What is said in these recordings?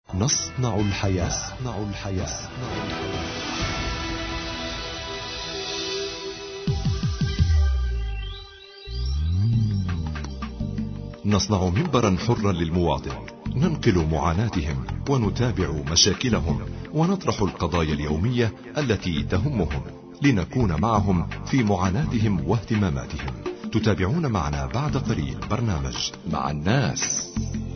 نصنع الحياة. نصنع منبرا حرا للمواطن، ننقل معاناتهم ونتابع مشاكلهم ونطرح القضايا اليومية التي تهمهم، لنكون معهم في معاناتهم واهتماماتهم. تتابعون معنا بعد قليل برنامج مع الناس.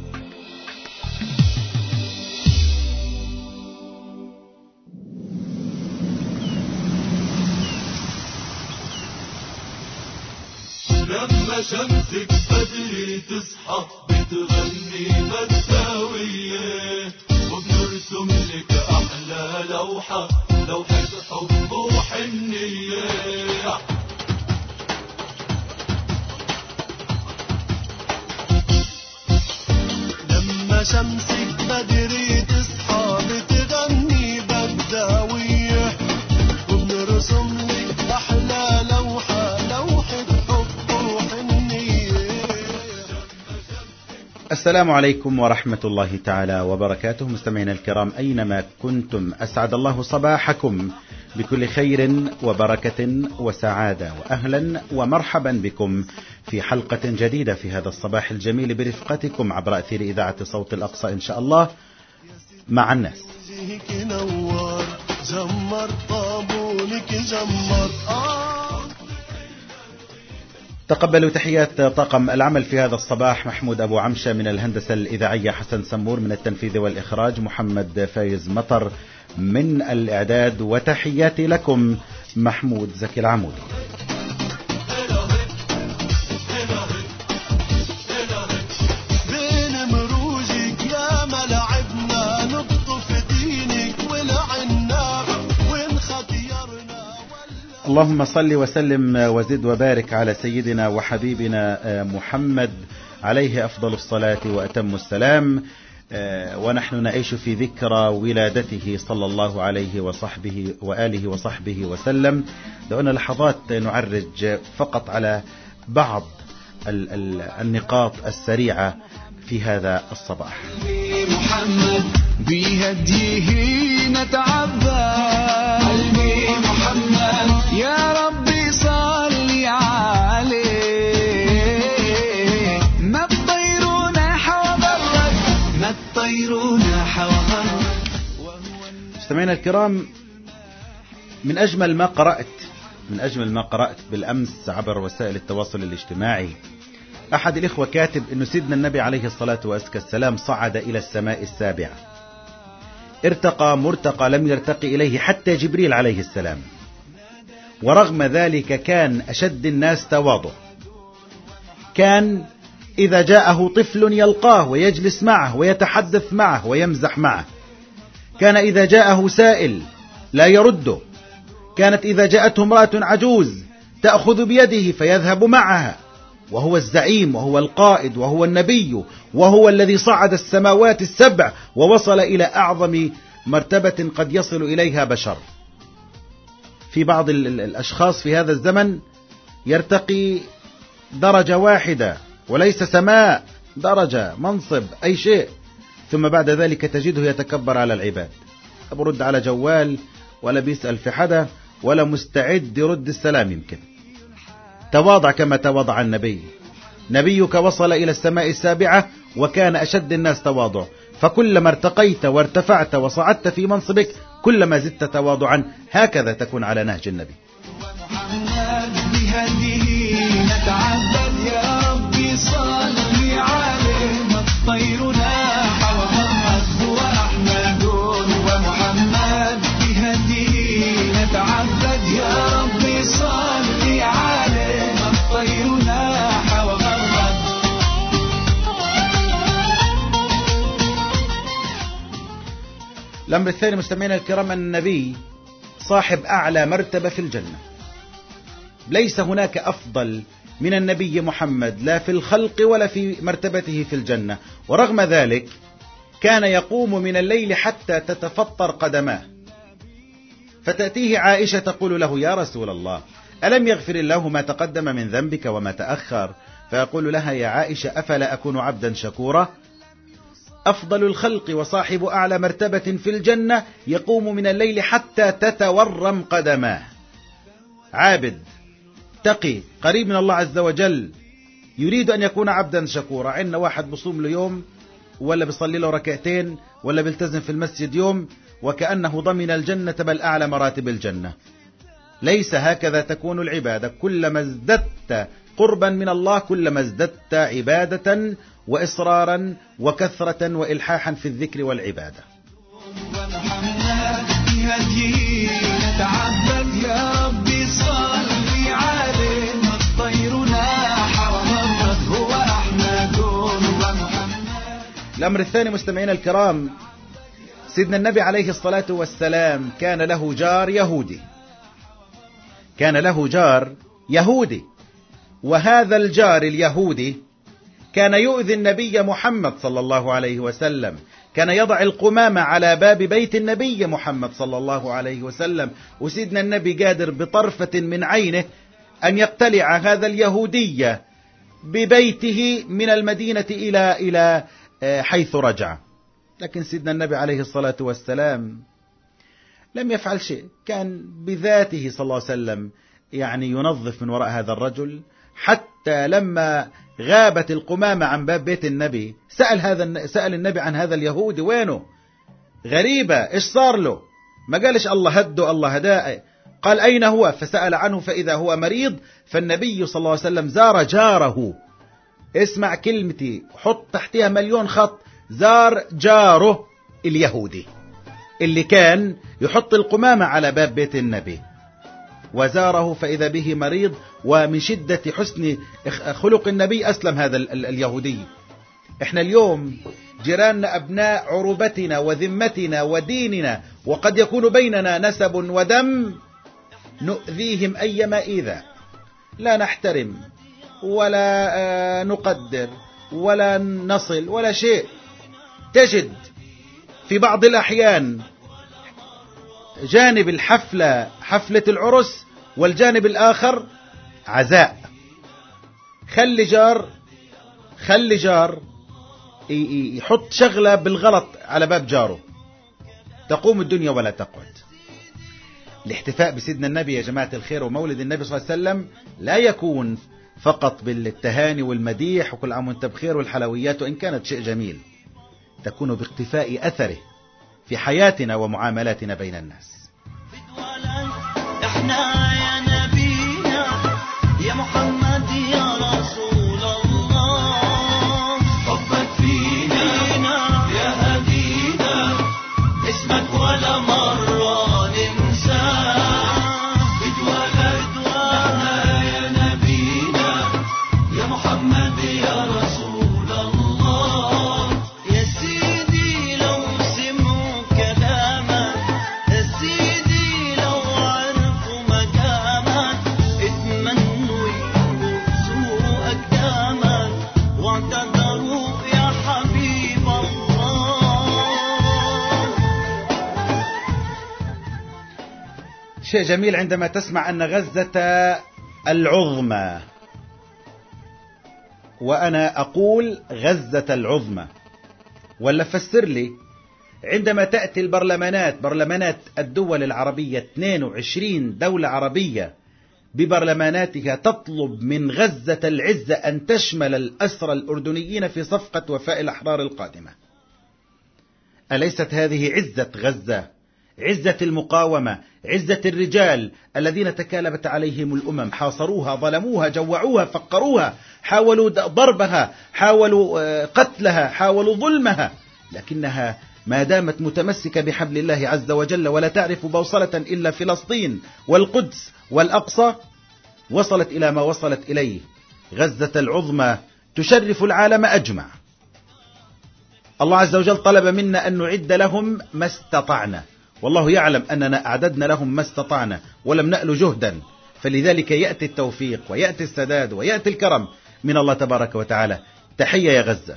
لما شمسك بدري تصحى بتغني بداوية، وبنرسم لك أحلى لوحة حب وحنية. لما شمسك بدري تصحى بتغني بداوية، وبنرسم لك أحلى لوحة السلام عليكم ورحمة الله تعالى وبركاته. مستمعينا الكرام أينما كنتم، أسعد الله صباحكم بكل خير وبركة وسعادة، وأهلا ومرحبا بكم في حلقة جديدة في هذا الصباح الجميل برفقتكم عبر أثير إذاعة صوت الأقصى إن شاء الله مع الناس. تقبلوا تحيات طاقم العمل في هذا الصباح: محمود أبو عمشة من الهندسة الإذاعية، حسن سمور من التنفيذ والإخراج، محمد فايز مطر من الإعداد، وتحياتي لكم محمود زكي العمودي. اللهم صل وسلم وزد وبارك على سيدنا وحبيبنا محمد عليه أفضل الصلاة وأتم السلام. ونحن نعيش في ذكرى ولادته صلى الله عليه وصحبه وآله وصحبه وسلم. دعونا لحظات نعرج فقط على بعض النقاط السريعة في هذا الصباح. محمد بهديه نتعبى، قلبي محمد يا ربي صلي عليه. ما الطير نحو برك، ما الطير نحو برك. مستمعينا الكرام، من أجمل ما قرأت بالأمس عبر وسائل التواصل الاجتماعي، أحد الإخوة كاتب إنه سيدنا النبي عليه الصلاة والسلام صعد إلى السماء السابعة، ارتقى مرتقى لم يرتقي إليه حتى جبريل عليه السلام، ورغم ذلك كان أشد الناس تواضع. كان إذا جاءه طفل يلقاه ويجلس معه ويتحدث معه ويمزح معه. كان إذا جاءه سائل لا يرده. كانت إذا جاءته امرأة عجوز تأخذ بيده فيذهب معها، وهو الزعيم وهو القائد وهو النبي وهو الذي صعد السماوات السبع ووصل إلى أعظم مرتبة قد يصل إليها بشر. في بعض الأشخاص في هذا الزمن يرتقي درجة واحدة وليس سماء، درجة، منصب، أي شيء، ثم بعد ذلك تجده يتكبر على العباد، لا برد على جوال ولا بيسأل في حدا ولا مستعد يرد السلام. يمكن تواضع كما تواضع النبي. نبيك وصل إلى السماء السابعة وكان أشد الناس تواضع، فكلما ارتقيت وارتفعت وصعدت في منصبك كلما زدت تواضعا. هكذا تكون على نهج النبي. الأمر الثاني مستمعينا الكرام، النبي صاحب أعلى مرتبة في الجنة. ليس هناك أفضل من النبي محمد لا في الخلق ولا في مرتبته في الجنة، ورغم ذلك كان يقوم من الليل حتى تتفطر قدماه، فتأتيه عائشة تقول له: يا رسول الله، ألم يغفر الله ما تقدم من ذنبك وما تأخر؟ فيقول لها: يا عائشة، أفلا أكون عبدا شكورا؟ أفضل الخلق وصاحب أعلى مرتبة في الجنة يقوم من الليل حتى تتورم قدماه. عابد تقي قريب من الله عز وجل يريد أن يكون عبدا شكورا. عندنا واحد بصوم له يوم، ولا بيصلي له ركعتين، ولا بيلتزم في المسجد يوم، وكأنه ضمن الجنة بل أعلى مراتب الجنة. ليس هكذا تكون العبادة. كلما ازددت قربا من الله كلما ازددت عبادة وإصرارا وكثرة وإلحاحا في الذكر والعبادة. ومحمد بهديه نتعبد يا ربي صلي عليه. الطير ناح وغرد هو أحمد ومحمد. الأمر الثاني مستمعين الكرام، سيدنا النبي عليه الصلاة والسلام كان له جار يهودي. كان له جار يهودي، وهذا الجار اليهودي كان يؤذي النبي محمد صلى الله عليه وسلم. كان يضع القمامة على باب بيت النبي محمد صلى الله عليه وسلم، وسيدنا النبي قادر بطرفة من عينه أن يقتلع هذا اليهودي ببيته من المدينة إلى حيث رجع. لكن سيدنا النبي عليه الصلاة والسلام لم يفعل شيء. كان بذاته صلى الله عليه وسلم يعني ينظف من وراء هذا الرجل، حتى لما غابت القمامة عن باب بيت النبي سأل النبي عن هذا اليهودي، وينه؟ غريبة، إيش صار له؟ ما قالش الله هده الله هداه، قال أين هو؟ فسأل عنه فإذا هو مريض. فالنبي صلى الله عليه وسلم زار جاره. اسمع كلمتي، حط تحتها مليون خط، زار جاره اليهودي اللي كان يحط القمامة على باب بيت النبي، وزاره فإذا به مريض. ومن شدة حسن خلق النبي أسلم هذا اليهودي. احنا اليوم جيراننا أبناء عروبتنا وذمتنا وديننا، وقد يكون بيننا نسب ودم، نؤذيهم أيما إيذاء، لا نحترم ولا نقدر ولا نصل ولا شيء. تجد في بعض الأحيان جانب الحفلة حفلة العرس والجانب الآخر عزاء. خلي جار يحط شغلة بالغلط على باب جاره، تقوم الدنيا ولا تقعد. الاحتفاء بسيدنا النبي يا جماعة الخير ومولد النبي صلى الله عليه وسلم لا يكون فقط بالتهاني والمديح وكل عام وانت بخير والحلويات، وإن كانت شيء جميل، تكون باقتفاء أثره في حياتنا ومعاملاتنا بين الناس. احنا يا نبينا يا محمد يا رسول الله، حبك فينا يا هدينا، اسمك ولا مرة ننساه. اتولد احنا يا نبينا يا محمد يا رسول الله، يا سيدي لو سمعوا كلامك، يا سيدي لو عرفوا مقامك، اتمنوا يبوسوا أقدامك واعتذروا يا حبيب الله. شيء جميل عندما تسمع أن غزة العظمى، وأنا أقول غزة العظمى، ولا فسر لي، عندما تأتي برلمانات الدول العربية، 22 دولة عربية ببرلماناتها تطلب من غزة العزة أن تشمل الأسرى الأردنيين في صفقة وفاء الأحرار القادمة. أليست هذه عزة غزة؟ عزة المقاومة، عزة الرجال الذين تكالبت عليهم الأمم، حاصروها، ظلموها، جوعوها، فقروها، حاولوا ضربها، حاولوا قتلها، حاولوا ظلمها، لكنها ما دامت متمسكة بحبل الله عز وجل ولا تعرف بوصلة إلا فلسطين والقدس والأقصى، وصلت إلى ما وصلت إليه. غزة العظمى تشرف العالم أجمع. الله عز وجل طلب منا أن نعد لهم ما استطعنا، والله يعلم أننا أعددنا لهم ما استطعنا ولم نأل جهدا، فلذلك يأتي التوفيق ويأتي السداد ويأتي الكرم من الله تبارك وتعالى. تحية يا غزة.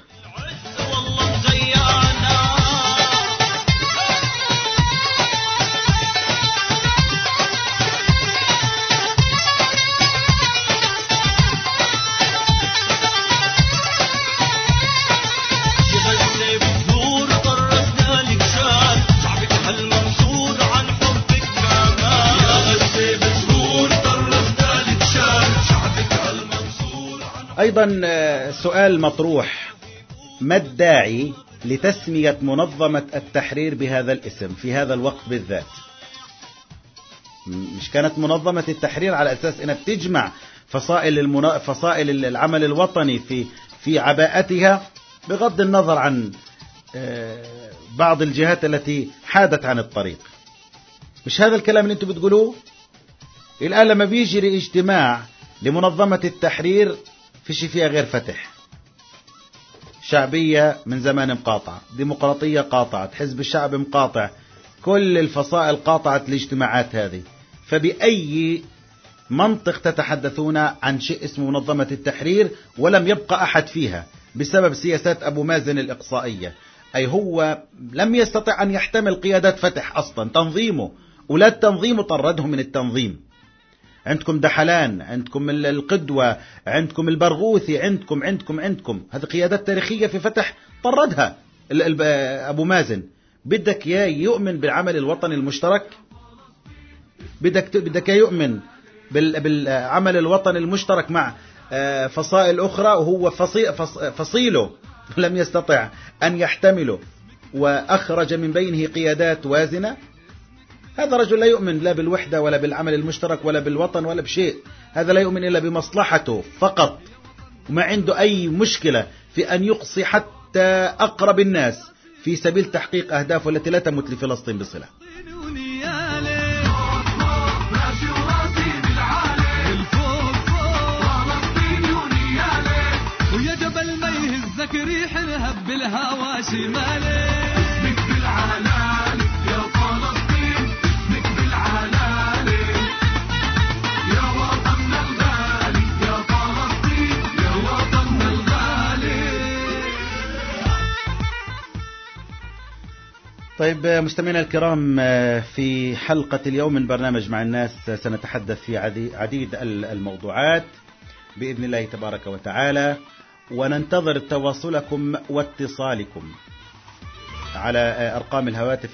غزة أيضا سؤال مطروح: ما الداعي لتسمية منظمة التحرير بهذا الاسم في هذا الوقت بالذات؟ مش كانت منظمة التحرير على أساس أنها بتجمع فصائل العمل الوطني في عباءتها، بغض النظر عن بعض الجهات التي حادت عن الطريق؟ مش هذا الكلام اللي انتم بتقولوه؟ الآن لما بيجري اجتماع لمنظمة التحرير فيش فيها غير فتح، شعبية من زمان مقاطعة، ديمقراطية قاطعت، حزب الشعب مقاطع، كل الفصائل قاطعت الاجتماعات هذه. فبأي منطق تتحدثون عن شيء اسمه منظمة التحرير ولم يبقى أحد فيها بسبب سياسات أبو مازن الإقصائية؟ أي هو لم يستطع أن يحتمل قيادات فتح أصلا، تنظيمه ولا التنظيم طرده من التنظيم. عندكم دحلان، عندكم القدوة، عندكم البرغوثي، عندكم هذه قيادات تاريخية في فتح طردها أبو مازن. بدك يا يؤمن بالعمل الوطني المشترك، بدك يؤمن بالعمل الوطني المشترك مع فصائل أخرى، وهو فصيله لم يستطع أن يحتمله وأخرج من بينه قيادات وازنة. هذا رجل لا يؤمن لا بالوحدة ولا بالعمل المشترك ولا بالوطن ولا بشيء، هذا لا يؤمن إلا بمصلحته فقط، وما عنده أي مشكلة في أن يقصي حتى أقرب الناس في سبيل تحقيق أهدافه التي لا تمت لفلسطين بصلة. ويا جبل ما يهزك ريح الهب بالهوى شمالي، اسمك بالعلالي يا فلسطين، اسمك بالعلالي يا وطننا الغالي، يا فلسطين يا وطننا الغالي. طيب مستمعينا الكرام، في حلقة اليوم من برنامج مع الناس سنتحدث في عديد الموضوعات بإذن الله تبارك وتعالى، وننتظر تواصلكم واتصالكم على أرقام الهواتف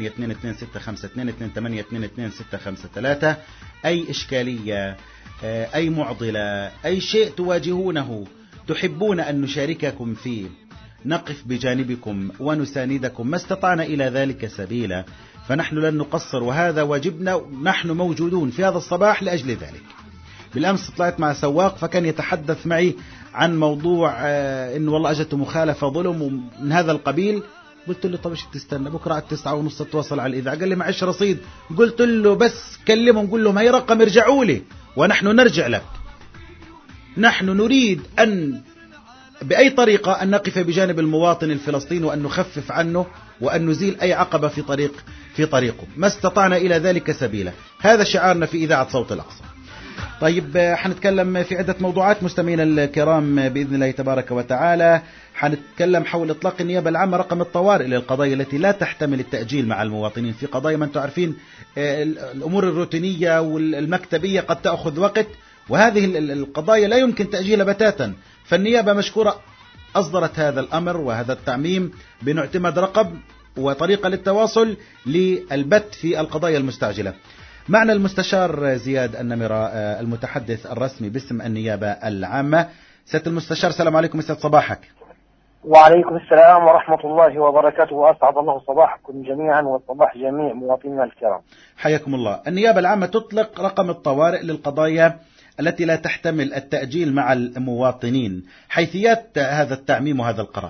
28226522282263. أي إشكالية، أي معضلة، أي شيء تواجهونه تحبون أن نشارككم فيه، نقف بجانبكم ونساندكم ما استطعنا إلى ذلك سبيلا، فنحن لن نقصر، وهذا واجبنا. نحن موجودون في هذا الصباح لأجل ذلك. بالأمس طلعت مع سواق فكان يتحدث معي عن موضوع إنه والله أجته مخالفة ظلم ومن هذا القبيل. قلت له طب ايش تستنى بكرة على 9:30 تواصل على الإذاعة. قال لي معيش رصيد. قلت له بس كلمهم قول لهم هي رقم ارجعوا لي ونحن نرجع لك. نحن نريد أن بأي طريقة أن نقف بجانب المواطن الفلسطيني وأن نخفف عنه وأن نزيل أي عقبة في طريقه، ما استطعنا إلى ذلك سبيلا. هذا شعارنا في إذاعة صوت الأقصى. طيب حنتكلم في عدة موضوعات مستمعينا الكرام بإذن الله تبارك وتعالى. حنتكلم حول إطلاق النيابة العامة رقم الطوارئ للقضايا التي لا تحتمل التأجيل مع المواطنين. في قضايا ما أنتم عارفين الأمور الروتينية والمكتبية قد تأخذ وقت، وهذه القضايا لا يمكن تأجيلها بتاتا. فالنيابة مشكورة أصدرت هذا الأمر وهذا التعميم بنعتمد رقم وطريقة للتواصل للبت في القضايا المستعجلة. معنا المستشار زياد النمرة المتحدث الرسمي باسم النيابة العامة. سيادة المستشار السلام عليكم، يسعد صباحك. وعليكم السلام ورحمة الله وبركاته، وأسعد الله صباحكم جميعا وصباح جميع مواطنينا الكرام. حياكم الله. النيابة العامة تطلق رقم الطوارئ للقضايا التي لا تحتمل التأجيل مع المواطنين. حيثيات هذا التعميم وهذا القرار؟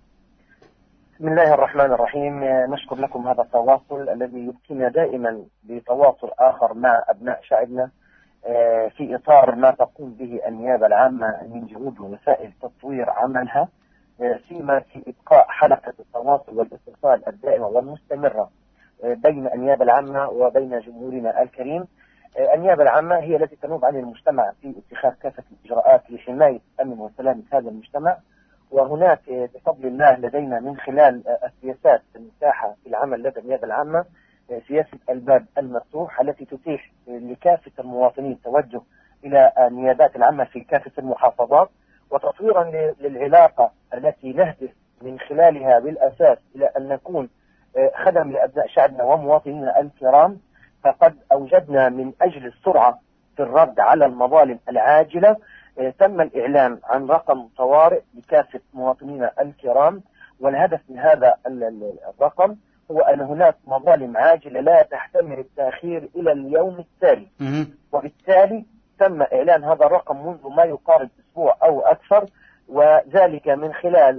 بسم الله الرحمن الرحيم. نشكر لكم هذا التواصل الذي يبقينا دائما بتواصل آخر مع أبناء شعبنا في إطار ما تقوم به النيابة العامة من جهود ووسائل تطوير عملها، فيما في إبقاء حلقة التواصل والاتصال الدائمة والمستمرة بين النيابة العامة وبين جمهورنا الكريم. النيابة العامة هي التي تنوب عن المجتمع في اتخاذ كافة الإجراءات لحماية أمن وسلامة هذا المجتمع، وهناك بفضل الله لدينا من خلال السياسات المتاحة في العمل لدى النيابة العامة سياسة الباب المفتوح التي تتيح لكافة المواطنين التوجه إلى النيابات العامة في كافة المحافظات، وتطويرا للعلاقة التي نهدف من خلالها بالأساس إلى أن نكون خدم لأبناء شعبنا ومواطنينا الكرام. فقد أوجدنا من أجل السرعة في الرد على المظالم العاجلة تم الإعلان عن رقم طوارئ لكافة مواطنينا الكرام، والهدف من هذا الرقم هو أن هناك مظالم عاجلة لا تحتمل التأخير إلى اليوم التالي، وبالتالي تم إعلان هذا الرقم منذ ما يقارب أسبوع أو أكثر، وذلك من خلال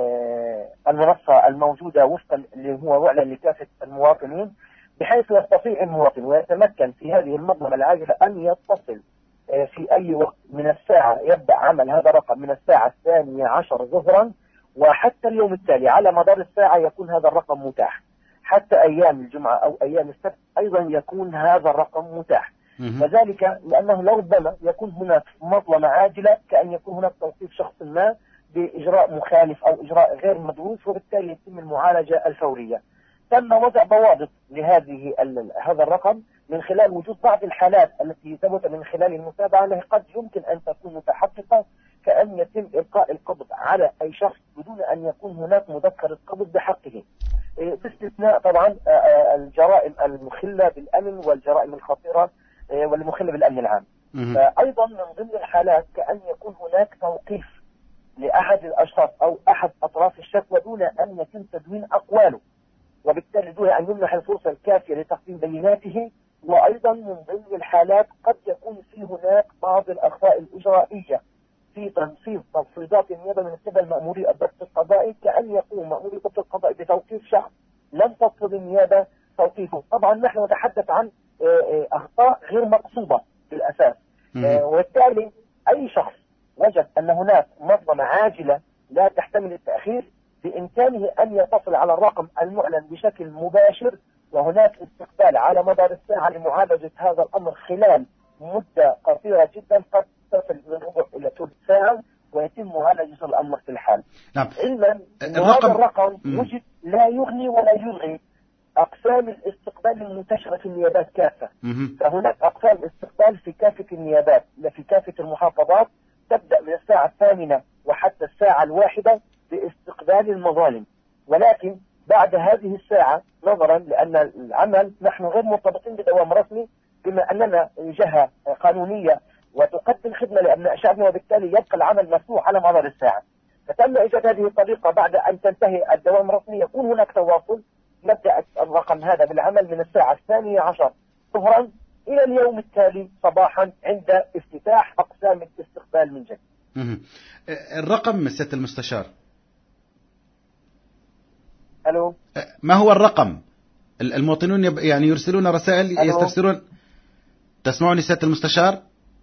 المنصة الموجودة وفقا اللي هو معلن لكافة المواطنين، بحيث يستطيع المواطن ويتمكن في هذه المظلمة العاجلة أن يتصل في أي وقت من الساعة. يبدأ عمل هذا الرقم من الساعة 12 ظهرا، وحتى اليوم التالي على مدار الساعة يكون هذا الرقم متاح، حتى أيام الجمعة أو أيام السبت أيضا يكون هذا الرقم متاح. وذلك لأنه لربما يكون هناك مظلمة عاجلة، كأن يكون هناك توقيف شخص ما بإجراء مخالف أو إجراء غير مدروس، وبالتالي يتم المعالجة الفورية. تم وضع ضوابط هذا الرقم من خلال وجود بعض الحالات التي ثبت من خلال المتابعة أنها قد يمكن أن تكون متحققة، كأن يتم إلقاء القبض على أي شخص بدون أن يكون هناك مذكرة قبض بحقه، باستثناء طبعا الجرائم المخلة بالأمن والجرائم الخطيرة والمخلة بالأمن العام. فأيضا من ضمن الحالات كأن يكون هناك توقيف لأحد الأشخاص أو أحد أطراف الشكوى دون أن يتم تدوين أقواله، وبالتالي دون أن يمنح الفرصة الكافية لتقديم بيناته. وأيضا من ضمن الحالات قد يكون في هناك بعض الأخطاء الإجرائية في تنفيذ تفويضات النيابة من قبل مأموري الضبط القضائي، كأن يقوم مأموري الضبط القضائي بتوقيف شخص لم تفرض النيابة توقيفه. طبعا نحن نتحدث عن أخطاء غير مقصودة بالأساس، وبالتالي أي شخص وجد أن هناك مظلمة عاجلة لا تحتمل التأخير بإمكانه أن يتصل على الرقم المعلن بشكل مباشر، وهناك استقبال على مدار الساعة لمعالجة هذا الأمر خلال مدة قصيرة جدا، قد تصل من ربع إلى ثلث ساعة، ويتم معالجة الأمر في الحال. نعم. علما أن هذا الرقم وجد لا يغني ولا يلغي أقسام الاستقبال المنتشرة في النيابات كافة. فهناك أقسام استقبال في كافة النيابات في كافة المحافظات، تبدأ من الساعة 8 وحتى الساعة 1 باستقبال المظالم، ولكن بعد هذه الساعة نظرا لأن العمل نحن غير مرتبطين بدوام رسمي، بما أننا جهة قانونية وتقدم خدمة لأبناء شعبنا، وبالتالي يبقى العمل مفتوح على مدار الساعة. فتم إيجاد هذه الطريقة بعد أن تنتهي الدوام الرسمي يكون هناك تواصل. نبدأ الرقم هذا بالعمل من الساعة 12 ظهرا إلى اليوم التالي صباحا عند افتتاح أقسام الاستقبال من جديد. الرقم سيادة المستشار، ألو، ما هو الرقم؟ المواطنون يعني يرسلون رسائل يستفسرون. تسمعني سيادة المستشار؟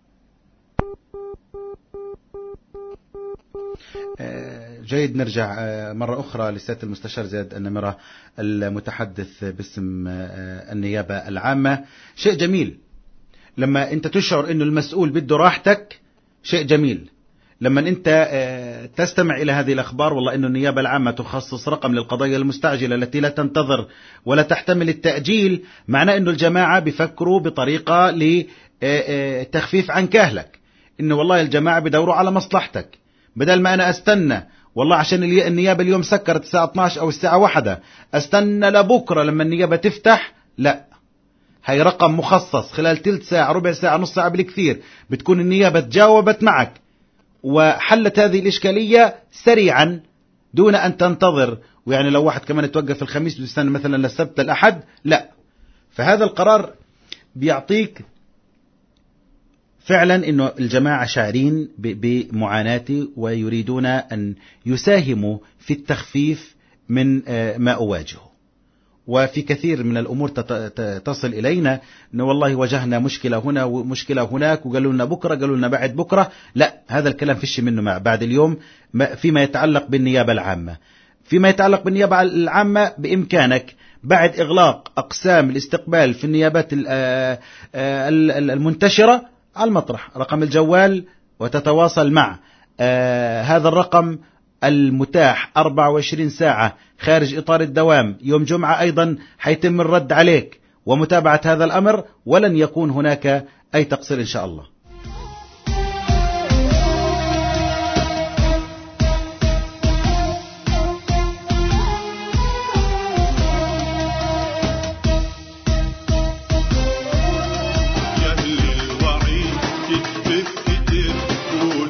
جيد، نرجع مرة أخرى لسيادة المستشار زياد النمرة المتحدث باسم النيابة العامة. شيء جميل لما أنت تشعر أنه المسؤول بده راحتك، شيء جميل لما أنت تستمع إلى هذه الأخبار، والله أنه النيابة العامة تخصص رقم للقضايا المستعجلة التي لا تنتظر ولا تحتمل التأجيل، معناه أنه الجماعة بيفكروا بطريقة لتخفيف عن كاهلك، أنه والله الجماعة بدوروا على مصلحتك، بدل ما أنا أستنى والله عشان النيابة اليوم سكرت الساعة 12 أو الساعة 1 أستنى لبكرة لما النيابة تفتح. لا، هاي رقم مخصص، خلال تلت ساعة ربع ساعة نص ساعة بالكثير بتكون النيابة تجاوبت معك وحلت هذه الإشكالية سريعا دون أن تنتظر. ويعني لو واحد كمان توقف الخميس ويستنى مثلا للسبت الأحد، لا. فهذا القرار بيعطيك فعلا أنه الجماعة شاعرين بمعاناتي ويريدون أن يساهموا في التخفيف من ما أواجهه. وفي كثير من الأمور تصل إلينا أنه والله واجهنا مشكلة هنا ومشكلة هناك، وقالوا لنا بكرة، قالوا لنا بعد بكرة. لا، هذا الكلام فيش منه بعد اليوم. فيما يتعلق بالنيابة العامة، فيما يتعلق بالنيابة العامة بإمكانك بعد إغلاق أقسام الاستقبال في النيابات المنتشرة على المطرح رقم الجوال، وتتواصل مع هذا الرقم المتاح 24 ساعة خارج إطار الدوام. يوم جمعة أيضا حيتم الرد عليك ومتابعة هذا الأمر، ولن يكون هناك أي تقصير إن شاء الله. يا أهل الوعي تكتب كتير قول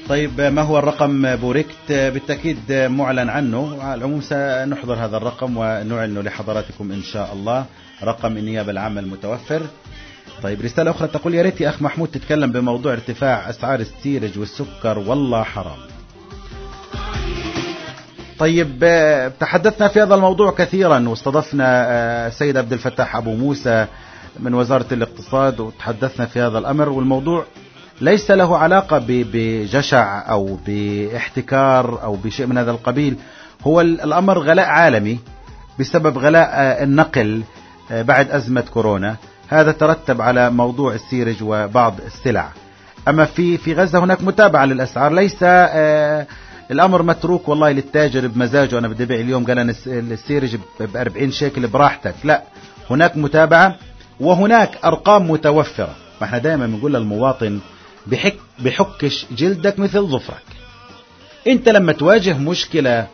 طيب ما هو الرقم بوركت؟ بالتأكيد معلن عنه، على العموم سنحضر هذا الرقم ونعلنه لحضراتكم إن شاء الله، رقم النيابة العامة المتوفر. طيب رسالة أخرى تقول: يا ريت يا أخ محمود تتكلم بموضوع ارتفاع أسعار السيرج والسكر، والله حرام. طيب تحدثنا في هذا الموضوع كثيرا، واستضفنا السيد عبد الفتاح أبو موسى من وزارة الاقتصاد، وتحدثنا في هذا الأمر، والموضوع ليس له علاقة بجشع أو باحتكار أو بشيء من هذا القبيل. هو الأمر غلاء عالمي بسبب غلاء النقل بعد أزمة كورونا، هذا ترتب على موضوع السيرج وبعض السلع. أما في غزة هناك متابعة للأسعار، ليس الأمر متروك والله للتاجر بمزاجه، أنا بدي أبيع اليوم قال أنا السيرج ب40 شيكل براحتك، لا، هناك متابعة وهناك أرقام متوفرة. ما احنا دائما بنقول للمواطن بحكش جلدك مثل ظفرك. انت لما تواجه مشكلة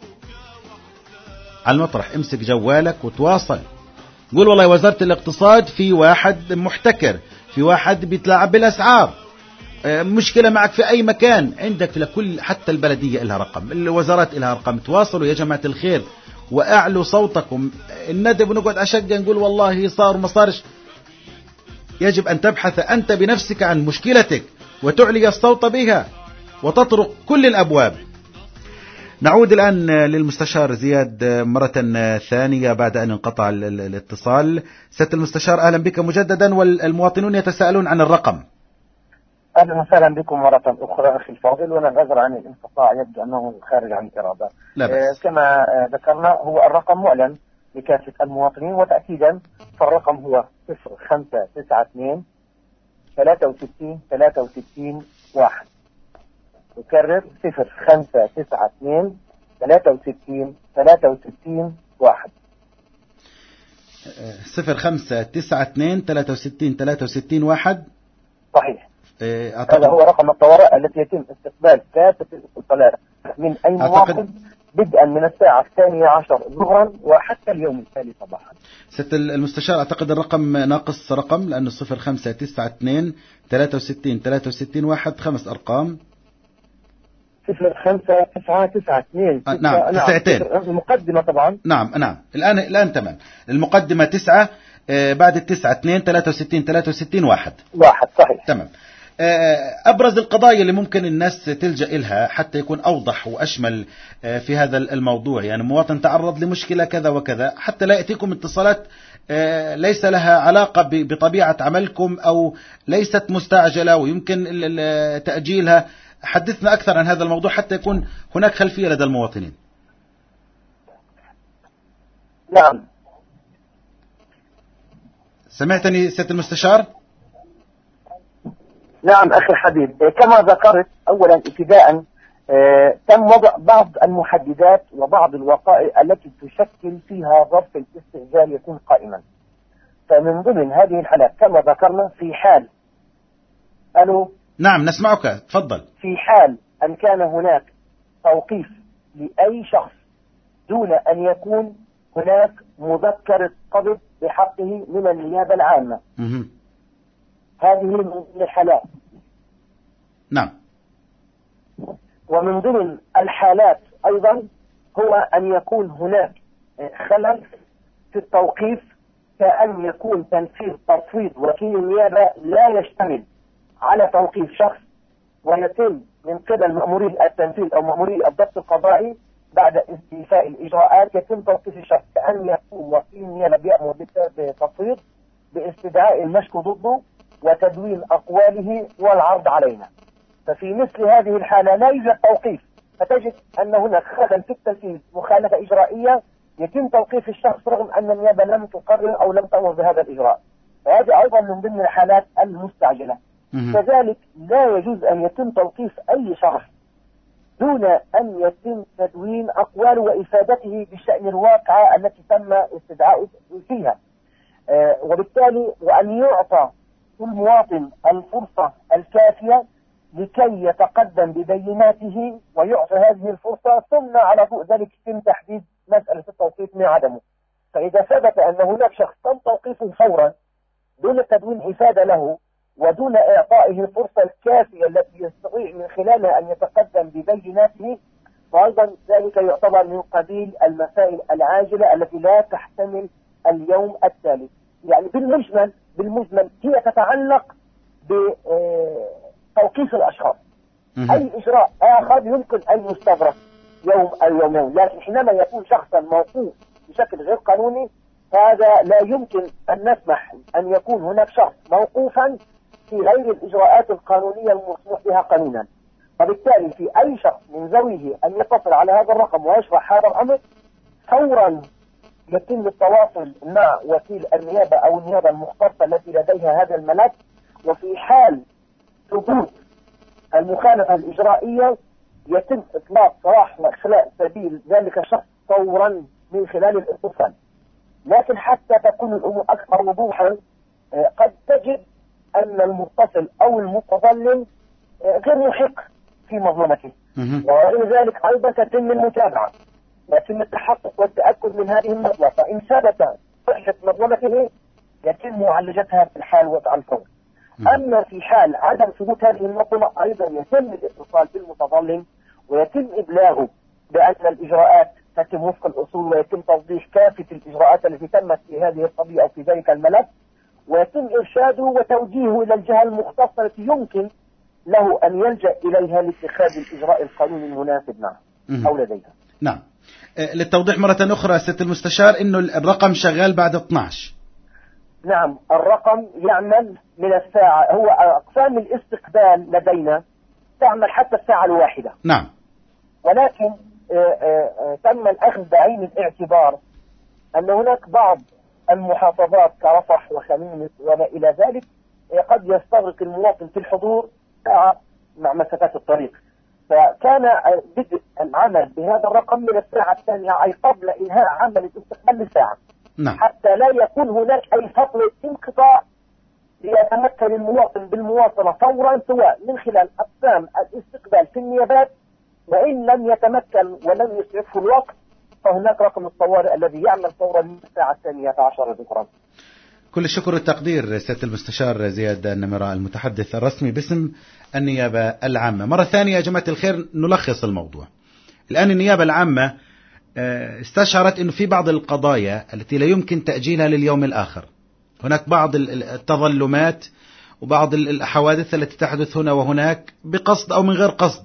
على المطرح امسك جوالك وتواصل، قول والله وزارة الاقتصاد في واحد محتكر، في واحد بيتلاعب بالأسعار، مشكلة معك في أي مكان، عندك لكل، حتى البلدية لها رقم، الوزارات لها رقم. تواصلوا يا جماعة الخير وأعلوا صوتكم. الندب ونقعد أشجع نقول والله صار وما صارش. يجب أن تبحث أنت بنفسك عن مشكلتك وتعلي الصوت بها وتطرق كل الأبواب. نعود الآن للمستشار زياد مرة ثانية بعد أن انقطع الاتصال. سيادة المستشار أهلا بك مجددا، والمواطنون يتساءلون عن الرقم. أهلا وسهلا بكم مرة أخرى أخي الفاضل، ونعتذر عن الانقطاع، يبدو أنه خارج عن الإرادة. كما ذكرنا هو الرقم معلن لكافة المواطنين، وتأكيدا فالرقم هو 0592 63 63 1. أكرر 0592 63 63 1. 0592 63 63 1. صحيح. هذا هو رقم الطوارئ التي يتم استقبال كافة الاتصالات من أي مواطن بدءا من الساعة 12 ظهرا وحتى اليوم التالي صباحا. ست المستشار، أعتقد الرقم ناقص رقم، لأنه 0592 63 63 1 5 أرقام. 0592 نعم 9. المقدمة طبعا. نعم الآن تمام. المقدمة 9، بعد 9 2 63 63 1. صحيح. تمام. أبرز القضايا اللي ممكن الناس تلجأ إلها حتى يكون أوضح وأشمل في هذا الموضوع، يعني مواطن تعرض لمشكلة كذا وكذا، حتى لا يأتيكم اتصالات ليس لها علاقة بطبيعة عملكم أو ليست مستعجلة ويمكن تأجيلها. حدثنا أكثر عن هذا الموضوع حتى يكون هناك خلفية لدى المواطنين. نعم. سمعتني سيادة المستشار؟ نعم أخي الحبيب، كما ذكرت أولا ابتداء تم وضع بعض المحددات وبعض الوقائع التي تشكل فيها ظرف الاستئجال يكون قائما. فمن ضمن هذه الحالات كما ذكرنا في حال نعم نسمعك، تفضل. في حال أن كان هناك توقيف لأي شخص دون أن يكون هناك مذكرة قبض بحقه من النيابة العامة. هذه من الحالات. نعم. ومن ضمن الحالات أيضا هو أن يكون هناك خلل في التوقيف، كأن يكون تنفيذ تفويض وكيل النيابة لا يشتمل على توقيف شخص، ويتم من قبل مأموري التنفيذ أو مأموري الضبط القضائي بعد استيفاء الإجراءات يتم توقيف الشخص، كأن يكون وكيل النيابة بيأمر بتفويض باستدعاء المشكو ضده وتدوين أقواله والعرض علينا. ففي مثل هذه الحالة لا يوجد توقيف، فتجد أن هناك خلل في التنفيذ، مخالفة إجرائية، يتم توقيف الشخص رغم أن النيابة لم تقرر أو لم تأمر بهذا الإجراء. فهذه أيضا من ضمن الحالات المستعجلة. كذلك لا يجوز أن يتم توقيف أي شخص دون أن يتم تدوين أقواله وإفادته بشأن الواقعة التي تم استدعاء فيها، وبالتالي وأن يعطى كل مواطن الفرصة الكافية لكي يتقدم ببيناته ويعطى هذه الفرصة، ثم على ضوء ذلك يتم تحديد مسألة التوقيف من عدمه. فإذا ثبت أن هناك شخص تم توقيفه فورا دون تدوين إفادة له ودون إعطائه الفرصة الكافية التي يستطيع من خلالها أن يتقدم ببيناته، فأيضا ذلك يعتبر من قبيل المسائل العاجلة التي لا تحتمل اليوم التالي. يعني بالمجمل هي تتعلق بتوقيف الأشخاص. أي إجراء آخر يمكن أن يستغرق يوم أو يومين، لكن حينما يكون شخصا موقوف بشكل غير قانوني هذا لا يمكن أن نسمح أن يكون هناك شخص موقوفا في غير الإجراءات القانونية المسموح بها قانونا. وبالتالي في أي شخص من ذويه أن يتصل على هذا الرقم ويشرح هذا الأمر، فورا يتم التواصل مع وكيل النيابة أو النيابة المختصة التي لديها هذا الملف، وفي حال ثبوت المخالفة الإجرائية يتم إطلاق سراح وإخلاء سبيل ذلك الشخص فورا من خلال الاتصال. لكن حتى تكون الأمور أكثر وضوحا قد تجد أن المتصل أو المتظلم غير محق في مظلمته، وغير ذلك أيضا تتم المتابعة، يتم التحقق والتأكد من هذه المظلمة، فإن ثبت صحة مظلمته يتم معالجتها في الحال وعلى الفور. أما في حال عدم ثبوت هذه المظلمة أيضا يتم الاتصال بالمتظلم ويتم إبلاغه بأن الإجراءات تتم وفق الأصول، ويتم توضيح كافة الإجراءات التي تمت في هذه القضية أو في ذلك الملف، ويتم إرشاده وتوجيهه إلى الجهة المختصة التي يمكن له أن يلجأ إليها لاتخاذ الإجراء القانوني المناسب معه أو لديها. نعم. للتوضيح مرة أخرى سيادة المستشار إنه الرقم شغال بعد 12. نعم، الرقم يعمل من الساعة، هو أقسام الاستقبال لدينا تعمل حتى الساعة 1. نعم. ولكن تم الأخذ بعين الاعتبار أن هناك بعض المحافظات كرفح وخميمس وما إلى ذلك قد يستغرق المواطن في الحضور ساعة مع مسافات الطريق، فكان بدء العمل بهذا الرقم من الساعة 2 أي قبل إنهاء عمل الاستقبال لساعة. نعم. حتى لا يكون هناك أي فترة انقطاع ليتمكن المواطن بالمواصلة فورا، سواء من خلال أقسام الاستقبال في النيابات، وإن لم يتمكن ولم يسعفه الوقت فهناك رقم الطوارئ الذي يعمل فورا من الساعة 12 ظهرا. كل الشكر والتقدير سيادة المستشار زياد النمراء المتحدث الرسمي باسم النيابة العامة. مرة ثانية يا جماعة الخير نلخص الموضوع. الآن النيابة العامة استشعرت أنه في بعض القضايا التي لا يمكن تأجيلها لليوم الآخر. هناك بعض التظلمات وبعض الحوادث التي تحدث هنا وهناك بقصد أو من غير قصد،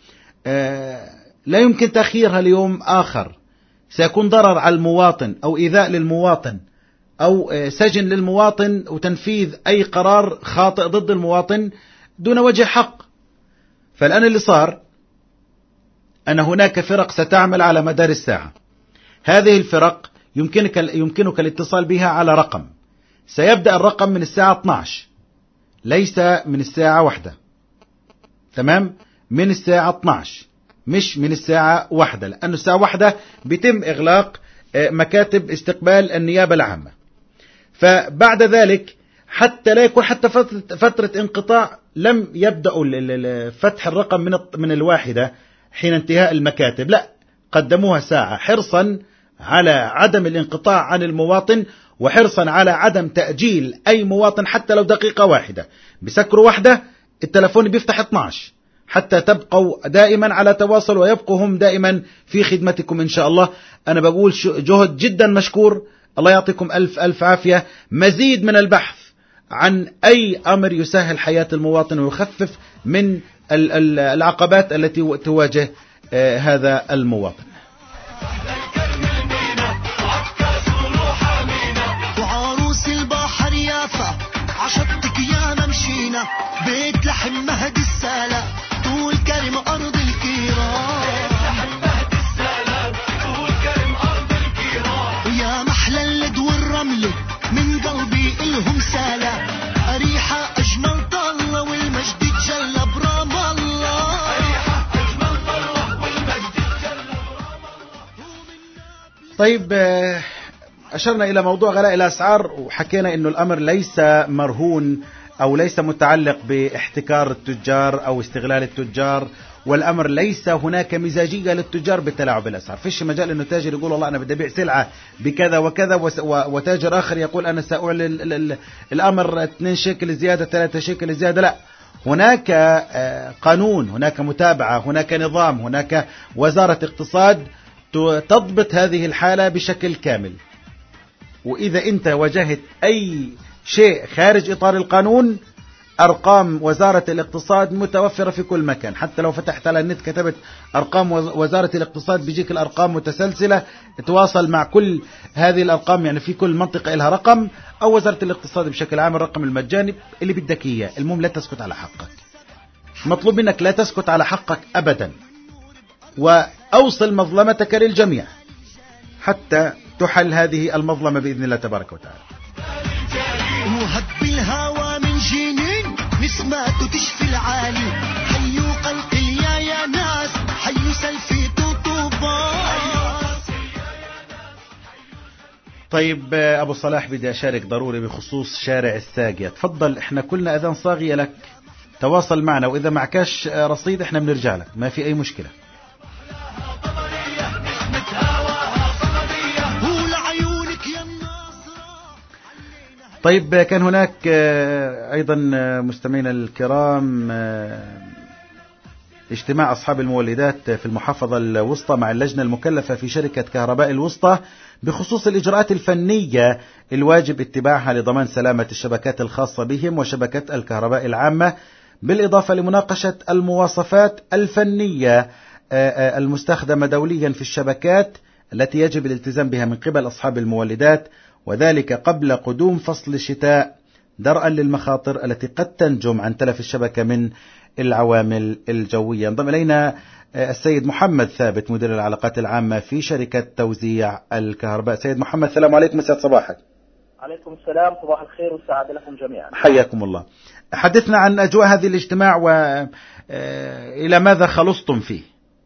لا يمكن تأخيرها ليوم آخر، سيكون ضرر على المواطن أو إيذاء للمواطن أو سجن للمواطن وتنفيذ أي قرار خاطئ ضد المواطن دون وجه حق. فالآن اللي صار أن هناك فرق ستعمل على مدار الساعة. هذه الفرق يمكنك الاتصال بها على رقم سيبدأ الرقم من الساعة 12، ليس من الساعة 1. تمام؟ من الساعة 12 مش من الساعة 1، لأن الساعة 1 بيتم إغلاق مكاتب استقبال النيابة العامة. فبعد ذلك حتى لا يكون حتى فترة انقطاع لم يبدأوا فتح الرقم من 1 حين انتهاء المكاتب، لا، قدموها ساعة حرصا على عدم الانقطاع عن المواطن وحرصا على عدم تأجيل أي مواطن حتى لو دقيقة 1. بسكروا 1 التلفون بيفتح 12 حتى تبقوا دائما على تواصل ويبقوا هم دائما في خدمتكم إن شاء الله. أنا بقول جهد جدا مشكور، الله يعطيكم ألف ألف عافية. مزيد من البحث عن أي أمر يسهل حياة المواطن ويخفف من العقبات التي تواجه هذا المواطن. وعروس البحر يافا عشتك يا ممشينا بيت لحم مهد السالة طول كرم أرض الكرام ويا محلى اللد والرمل من قلبي إلهم سالة أريحة أجمل طلة والمجد تجلى برام الله. طيب أشرنا إلى موضوع غلاء الأسعار وحكينا إنه الأمر ليس مرهون أو ليس متعلق باحتكار التجار أو استغلال التجار والأمر ليس هناك مزاجية للتجار بالتلاعب بالأسعار. فيش مجال أنه تاجر يقول والله أنا بدي أبيع سلعة بكذا وكذا وتاجر آخر يقول أنا سأعلن الأمر 2 شيكل زيادة 3 شيكل زيادة. لا، هناك قانون، هناك متابعة، هناك نظام، هناك وزارة اقتصاد تضبط هذه الحالة بشكل كامل. وإذا أنت واجهت أي شيء خارج إطار القانون، أرقام وزارة الاقتصاد متوفرة في كل مكان. حتى لو فتحت على النت كتبت أرقام وزارة الاقتصاد بيجيك الأرقام متسلسلة. تواصل مع كل هذه الأرقام، يعني في كل منطقة لها رقم، أو وزارة الاقتصاد بشكل عام الرقم المجاني اللي بدك إياه. المهم لا تسكت على حقك، مطلوب منك لا تسكت على حقك أبدا، وأوصل مظلمتك للجميع حتى تحل هذه المظلمة بإذن الله تبارك وتعالى. وهب الهوى من جنين نسمات تشفي العالي، حيوا قلقي يا ناس، حيوا سلفي طوبى. طيب أبو صلاح، بدي أشارك ضروري بخصوص شارع الساقية. تفضل، إحنا كلنا أذان صاغية لك، تواصل معنا، وإذا معكاش رصيد إحنا بنرجع لك، ما في أي مشكلة. طيب، كان هناك أيضا مستمعينا الكرام اجتماع أصحاب المولدات في المحافظة الوسطى مع اللجنة المكلفة في شركة كهرباء الوسطى بخصوص الإجراءات الفنية الواجب اتباعها لضمان سلامة الشبكات الخاصة بهم وشبكة الكهرباء العامة، بالإضافة لمناقشة المواصفات الفنية المستخدمة دوليا في الشبكات التي يجب الالتزام بها من قبل أصحاب المولدات، وذلك قبل قدوم فصل الشتاء درءا للمخاطر التي قد تنجم عن تلف الشبكة من العوامل الجوية. انضم إلينا السيد محمد ثابت، مدير العلاقات العامة في شركة توزيع الكهرباء. سيد محمد، السلام عليكم، مساء صباحك. عليكم السلام، صباح الخير والسعادة لكم جميعا. حياكم الله. حدثنا عن أجواء هذه الاجتماع وإلى ماذا خلصتم فيه.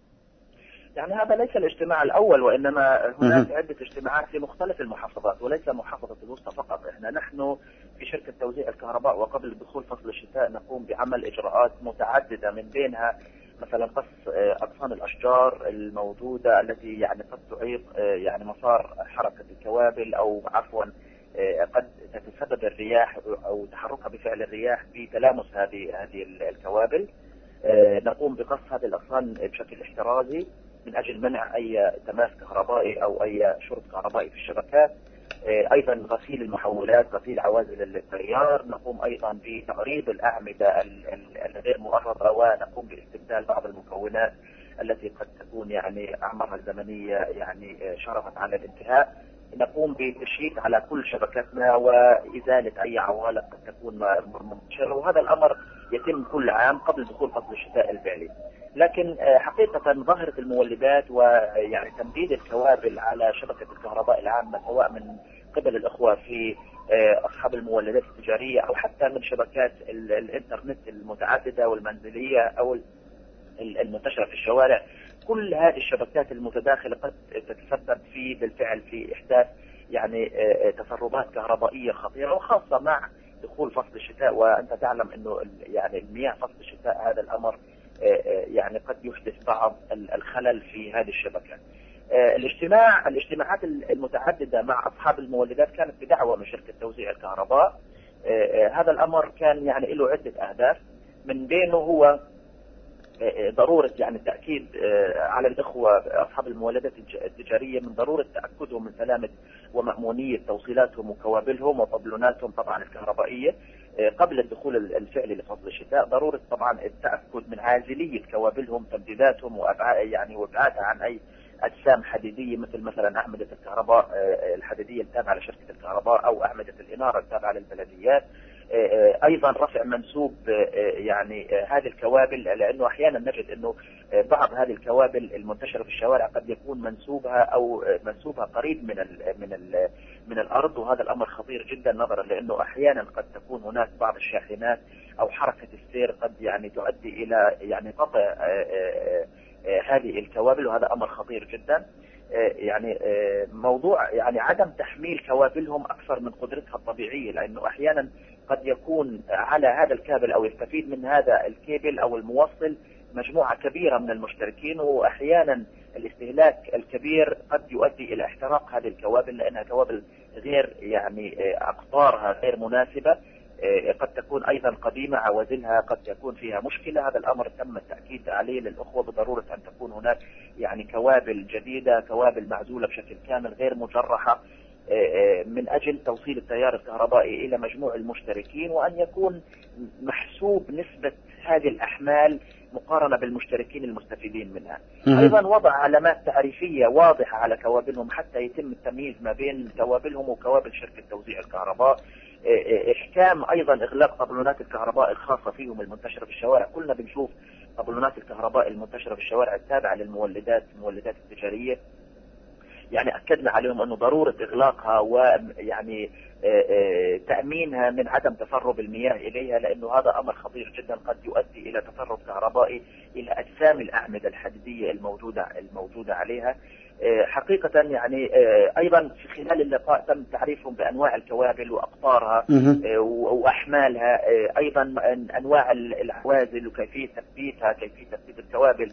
يعني هذا ليس الاجتماع الأول، وإنما هناك عدة اجتماعات في مختلف المحافظات وليس محافظة نصف فقط. نحن في شركة توزيع الكهرباء وقبل دخول فصل الشتاء نقوم بعمل إجراءات متعددة، من بينها مثلا قص أغصان الأشجار الموجودة التي يعني قد تعيق يعني مسار حركة الكوابل، أو عفوا قد تتسبب الرياح أو تحركها بفعل الرياح بتلامس هذه الكوابل. نقوم بقص هذه الأغصان بشكل احترازي من أجل منع أي تماس كهربائي أو أي شرط كهربائي في الشبكات. أيضا غسيل المحولات، غسيل عوازل التيار. نقوم أيضا بتقريب الأعمدة الغير مؤرضة، ونقوم باستبدال بعض المكونات التي قد تكون يعني أعمارها الزمنية يعني شرفت على الانتهاء. نقوم بتشييد على كل شبكاتنا وإزالة أي عوالق قد تكون منتشرة، وهذا الأمر يتم كل عام قبل دخول فصل الشتاء الفعلي. لكن حقيقة ظاهرة المولدات ويعني تمديد الكوابل على شبكة الكهرباء العامة، سواء من قبل الأخوة في أصحاب المولدات التجارية أو حتى من شبكات الإنترنت المتعددة والمنزلية أو المنتشرة في الشوارع، كل هذه الشبكات المتداخلة قد تتسبب بالفعل في إحداث يعني تسربات كهربائية خطيرة، وخاصة مع دخول فصل الشتاء. وأنت تعلم أنه يعني المياه فصل الشتاء هذا الأمر يعني قد يحدث بعض الخلل في هذه الشبكات. الاجتماعات المتعددة مع أصحاب المولدات كانت بدعوة من شركة توزيع الكهرباء. هذا الأمر كان يعني له عدة أهداف، من بينه هو ضرورة يعني التأكيد على الإخوة أصحاب المولدات التجارية من ضرورة تأكدهم من سلامة ومأمونية توصيلاتهم وكوابلهم وطبلوناتهم طبعا الكهربائية قبل الدخول الفعلي لفصل الشتاء. ضرورة طبعا التأكد من عازلية كوابلهم، تمديداتهم وابعادها عن أي أجسام حديدية مثلا أعمدة الكهرباء الحديدية التابعة لشركة الكهرباء أو أعمدة الإنارة التابعة للبلديات. أيضا رفع منسوب يعني هذه الكوابل، لأنه أحيانا نجد أنه بعض هذه الكوابل المنتشرة في الشوارع قد يكون منسوبها قريب من الأرض، وهذا الأمر خطير جدا نظرا لأنه أحيانا قد تكون هناك بعض الشاحنات أو حركة السير قد يعني تؤدي إلى يعني قطع هذه الكوابل، وهذا أمر خطير جدا. يعني موضوع يعني عدم تحميل كوابلهم أكثر من قدرتها الطبيعية، لأنه أحيانا قد يكون على هذا الكابل أو يستفيد من هذا الكابل أو الموصل مجموعة كبيرة من المشتركين، وأحيانا الاستهلاك الكبير قد يؤدي إلى احتراق هذه الكوابل، لأنها كوابل غير يعني أقطارها غير مناسبة، قد تكون أيضا قديمة، عوازلها قد يكون فيها مشكلة. هذا الأمر تم التأكيد عليه للأخوة بضرورة أن تكون هناك يعني كوابل جديدة، كوابل معزولة بشكل كامل غير مجرحة، من أجل توصيل التيار الكهربائي إلى مجموع المشتركين، وأن يكون محسوب نسبة هذه الأحمال مقارنة بالمشتركين المستفيدين منها. أيضا وضع علامات تعريفية واضحة على كوابلهم حتى يتم التمييز ما بين كوابلهم وكوابل شركة توزيع الكهرباء. إحكام أيضا إغلاق طابلونات الكهرباء الخاصة فيهم المنتشرة في الشوارع. كلنا بنشوف طابلونات الكهرباء المنتشرة في الشوارع التابعة للمولدات التجارية، يعني أكدنا عليهم أنه ضرورة إغلاقها ويعني تأمينها من عدم تسرب المياه إليها، لأنه هذا أمر خطير جدا قد يؤدي إلى تسرب كهربائي إلى أجسام الأعمدة الحديدية الموجودة عليها. حقيقة يعني أيضا في خلال اللقاء تم تعريفهم بأنواع الكوابل وأقطارها وأحمالها، أيضا أنواع العوازل وكيفية تثبيتها، كيفية تثبيت الكوابل،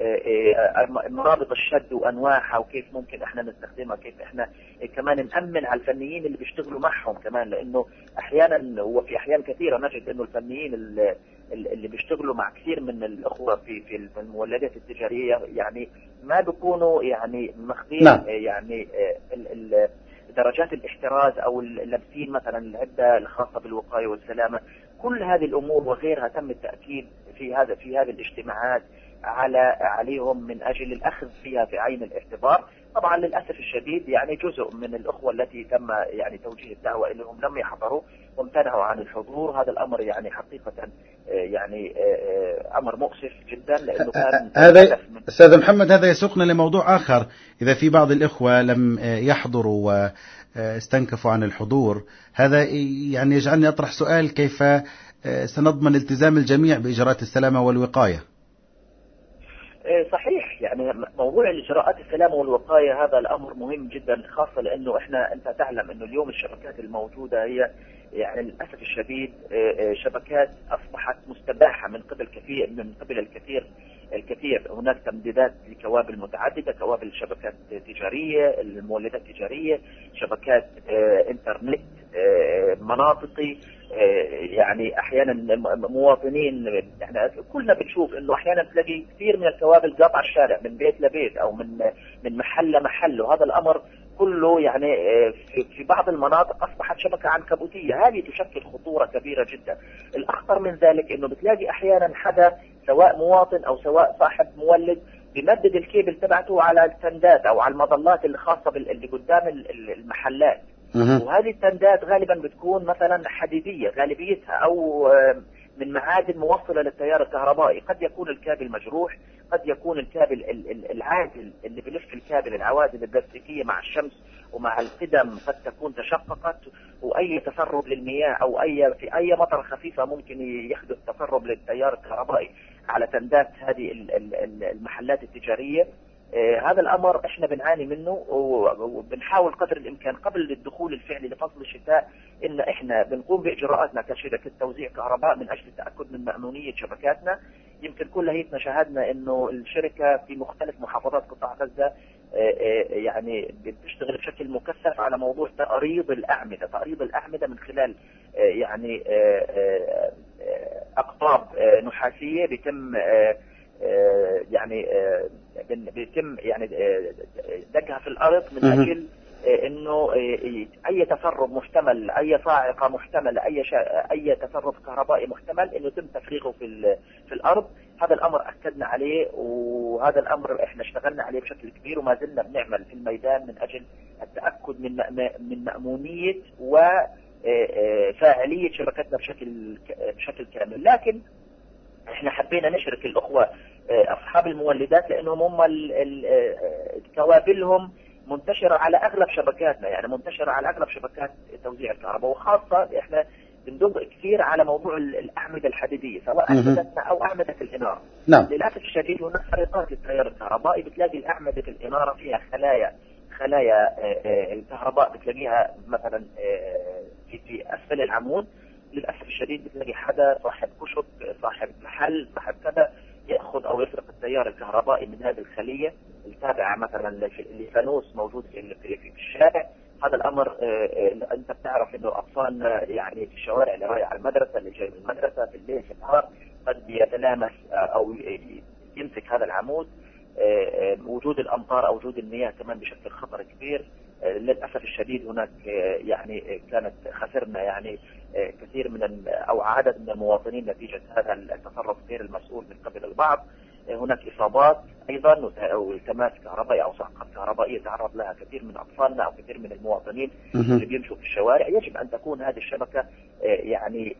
مرابط الشد وانواعها وكيف ممكن احنا نستخدمها، كيف احنا كمان نأمن على الفنيين اللي بيشتغلوا معهم كمان، لانه احيانا وفي احيان كثيره نجد انه الفنيين اللي بيشتغلوا مع كثير من الاخوه في المولدات التجاريه يعني ما بيكونوا يعني ماخذين يعني درجات الاحتراز او لابسين مثلا العده الخاصه بالوقايه والسلامه. كل هذه الامور وغيرها تم التاكيد في هذه الاجتماعات عليهم من أجل الأخذ فيها في عين الاعتبار. طبعا للأسف الشديد يعني جزء من الأخوة التي تم يعني توجيه الدعوة إليهم لم يحضروا وامتنعوا عن الحضور. هذا الأمر يعني حقيقة يعني أمر مؤسف جدا، لأنه كان هذا أستاذ محمد هذا يسوقنا لموضوع آخر. إذا في بعض الإخوة لم يحضروا واستنكفوا عن الحضور، هذا يعني يجعلني أطرح سؤال: كيف سنضمن التزام الجميع بإجراءات السلامة والوقاية؟ صحيح، يعني موضوع الإجراءات السلامة والوقاية هذا الأمر مهم جدا، خاصة لأنه أنت تعلم أنه اليوم الشبكات الموجودة هي يعني للأسف الشديد شبكات أصبحت مستباحة من قبل الكثير. هناك تمديدات لكوابل متعددة، كوابل شبكات تجارية، المولدات التجارية، شبكات انترنت مناطقي، يعني احيانا مواطنين، يعني كلنا بنشوف انه احيانا تلاقي كثير من الكوابل قاطعه الشارع من بيت لبيت او من محل لمحل، وهذا الامر كله يعني في بعض المناطق اصبحت شبكه عنكبوتيه. هذه تشكل خطوره كبيره جدا. الاخطر من ذلك انه بتلاقي احيانا حدا سواء مواطن او سواء صاحب مولد بيمدد الكيبل تبعته على التندات او على المظلات اللي خاصه اللي قدام المحلات، وهذه التندات غالبا بتكون مثلا حديدية غالبيتها أو من معادن موصلة للتيار الكهربائي. قد يكون الكابل مجروح، قد يكون الكابل العازل اللي بلف الكابل، العوازل البلاستيكية مع الشمس ومع القدم قد تكون تشققت، وأي تسرب للمياه أو في أي مطرة خفيفة ممكن يحدث تسرب للتيار الكهربائي على تندات هذه المحلات التجارية. هذا الأمر إحنا بنعاني منه، وبنحاول قدر الإمكان قبل الدخول الفعلي لفصل الشتاء إن إحنا بنقوم بإجراءاتنا كشركة توزيع كهرباء من أجل التأكد من مأمونية شبكاتنا. يمكن كل هيئتنا شاهدنا إنه الشركة في مختلف محافظات قطاع غزة يعني بتشتغل بشكل مكثف على موضوع تأريض الأعمدة من خلال يعني أقطاب نحاسية بيتم بيتم دقها في الأرض من أجل إنه أي تسرب محتمل، أي صاعقة محتمل، أي تسرب كهربائي محتمل إنه يتم تفريغه في الأرض. هذا الأمر أكدنا عليه، وهذا الأمر إحنا اشتغلنا عليه بشكل كبير، وما زلنا بنعمل في الميدان من أجل التأكد من مأمونية وفاعلية شبكتنا بشكل كامل. لكن احنا حبينا نشرك الأخوة أصحاب المولدات لأنهم هم كوابلهم منتشرة على أغلب شبكاتنا، يعني منتشرة على أغلب شبكات توزيع الكهرباء، وخاصة احنا بندق كثير على موضوع الأعمدة الحديدية سواء أعمدتنا أو أعمدة الإنارة. نعم. للأسف الشديد هناك خريطات للتيار الكهربائي بتلاقي الأعمدة الإنارة فيها خلايا الكهرباء بتلاقيها مثلا في أسفل العمود. للأسف الشديد بتلاقي حدا صاحب كشك، صاحب محل، صاحب كذا يأخذ أو يسرق التيار الكهربائي من هذه الخلية التابعة مثلا لفانوس موجود في الشارع. هذا الأمر أنت بتعرف إنه أطفالنا يعني في الشوارع اللي رايح على المدرسة، اللي جاي من المدرسة في الليل في النهار قد يتلامس أو يمسك هذا العمود. وجود الأمطار أو وجود المياه كمان بشكل خطر كبير. للأسف الشديد هناك يعني كانت خسرنا يعني كثير من أو عدد من المواطنين نتيجة هذا التصرف غير المسؤول من قبل البعض. هناك إصابات أيضا والتماس كهربائي أو صعقات كهربائية تعرض لها كثير من أطفالنا أو كثير من المواطنين اللي بيمشوا في الشوارع. يجب أن تكون هذه الشبكة يعني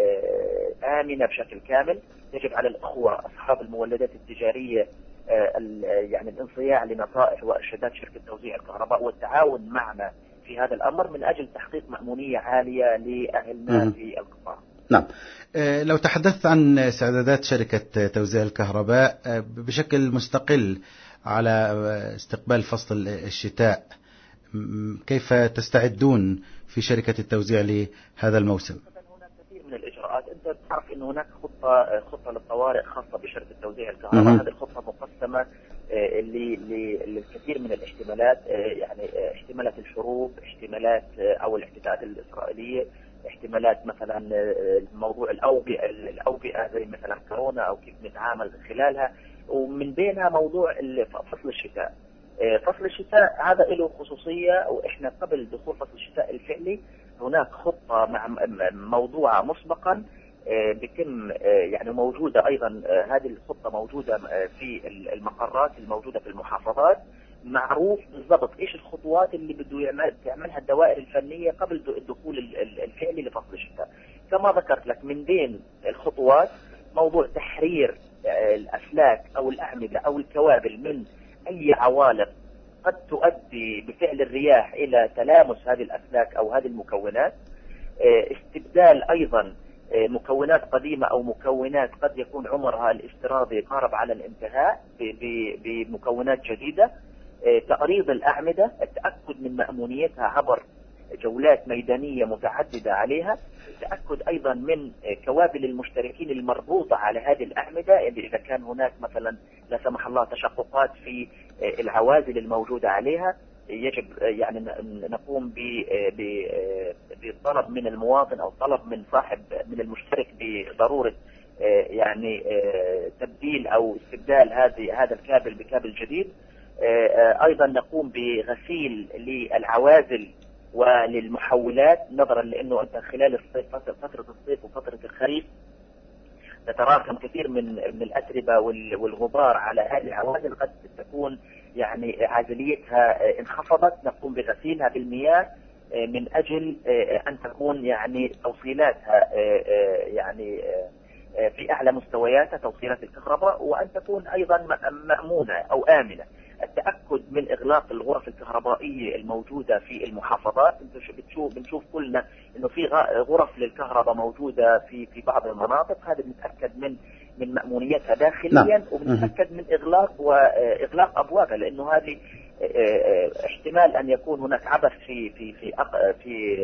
آمنة بشكل كامل. يجب على الأخوة أصحاب المولدات التجارية يعني الانصياع لنصائح وإرشادات شركة توزيع الكهرباء والتعاون معنا في هذا الأمر من أجل تحقيق مأمونية عالية لأهلنا في القطاع. نعم. لو تحدثت عن استعدادات شركة توزيع الكهرباء بشكل مستقل على استقبال فصل الشتاء، كيف تستعدون في شركة التوزيع لهذا الموسم؟ هناك كثير من الإجراءات. أنت تعرف أنه هناك خطة للطوارئ خاصة بشركة توزيع الكهرباء. هذه الخطة مقسمة للكثير من الاحتمالات، يعني احتمالات الحروب، احتمالات أو الاعتداءات الإسرائيلية، احتمالات مثلا موضوع الأوبئة زي مثلا كورونا أو كيف نتعامل خلالها، ومن بينها موضوع فصل الشتاء. فصل الشتاء هذا له خصوصية، وإحنا قبل دخول فصل الشتاء الفعلي هناك خطة مع موضوعة مسبقا بكم يعني موجودة أيضا. هذه الخطة موجودة في المقرات الموجودة في المحافظات. معروف بالضبط إيش الخطوات اللي بده تعملها الدوائر الفنية قبل الدخول الفعلي لفصل الشتاء. كما ذكرت لك من بين الخطوات موضوع تحرير الأسلاك أو الأعمدة أو الكوابل من أي عوالق قد تؤدي بفعل الرياح إلى تلامس هذه الأسلاك أو هذه المكونات. استبدال أيضا مكونات قديمة أو مكونات قد يكون عمرها الافتراضي قارب على الانتهاء بمكونات جديدة. تأريض الأعمدة، التأكد من مأمونيتها عبر جولات ميدانية متعددة عليها. التأكد أيضا من كوابل المشتركين المربوطة على هذه الأعمدة، اللي إذا كان هناك مثلا لا سمح الله تشققات في العوازل الموجودة عليها يجب يعني نقوم بطلب من المواطن أو طلب من صاحب من المشترك بضرورة يعني تبديل أو استبدال هذا الكابل بكابل جديد. أيضا نقوم بغسيل للعوازل وللمحولات، نظرا لأنه أنت خلال الصيف فترة الصيف وفترة الخريف تتراكم كثير من الأتربة والغبار على هذه العوازل، قد تكون يعني عازليتها انخفضت. نقوم بغسيلها بالمياه من أجل أن تكون يعني توصيلاتها يعني في أعلى مستوياتها توصيلات الكهرباء، وأن تكون أيضا مأمونة أو آمنة. التأكد من إغلاق الغرف الكهربائية الموجودة في المحافظات. بنشوف كلنا إنه في غرف للكهرباء موجودة في بعض المناطق، هذا بنتأكد من مأمونيتها داخليا. وبنتأكد من إغلاق أبوابها، لأنه هذه احتمال أن يكون هناك عبث في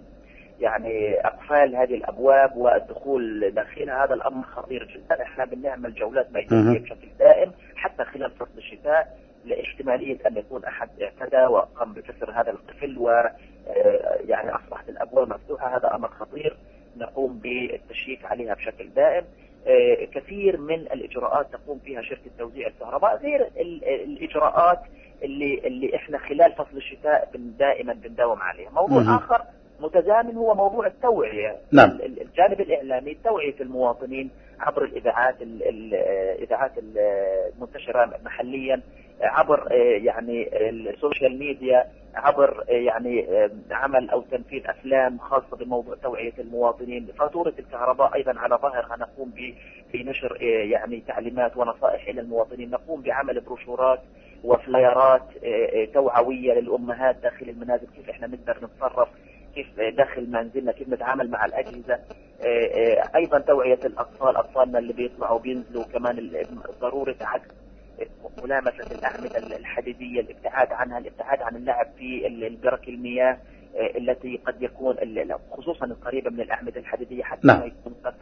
يعني أقفال هذه الأبواب والدخول داخلها. هذا الأمر خطير جدا. احنا بنعمل جولات ميدانية بشكل دائم حتى خلال فصل الشتاء لاحتمالية أن يكون أحد اعتدى وقام بكسر هذا القفل ويعني أصبحت الأبواب مفتوحة. هذا أمر خطير نقوم بالتشييك عليها بشكل دائم. كثير من الإجراءات تقوم فيها شركة توزيع الكهرباء، غير الإجراءات اللي احنا خلال فصل الشتاء دائما بنداوم عليها. موضوع آخر متزامن هو موضوع التوعية. نعم. الجانب الإعلامي، توعية المواطنين عبر الإذاعات المنتشرة محليا، عبر يعني السوشيال ميديا، عبر يعني عمل أو تنفيذ أفلام خاصة بموضوع توعية المواطنين. فاتورة الكهرباء أيضا على ظاهرها نقوم بنشر يعني تعليمات ونصائح إلى المواطنين. نقوم بعمل بروشورات وفلايرات توعوية للأمهات داخل المنازل، كيف إحنا نقدر نتصرف، كيف داخل منزلنا، كيف نتعامل مع الأجهزة. أيضا توعية الأطفال، أطفالنا اللي بيطلعوا بينزلوا، كمان ضرورة عدم ملامسة الأعمدة الحديدية، الابتعاد عنها، الابتعاد عن اللعب في البرك المياه التي قد يكون خصوصا القريبة من الأعمدة الحديدية حتى لا يكون قد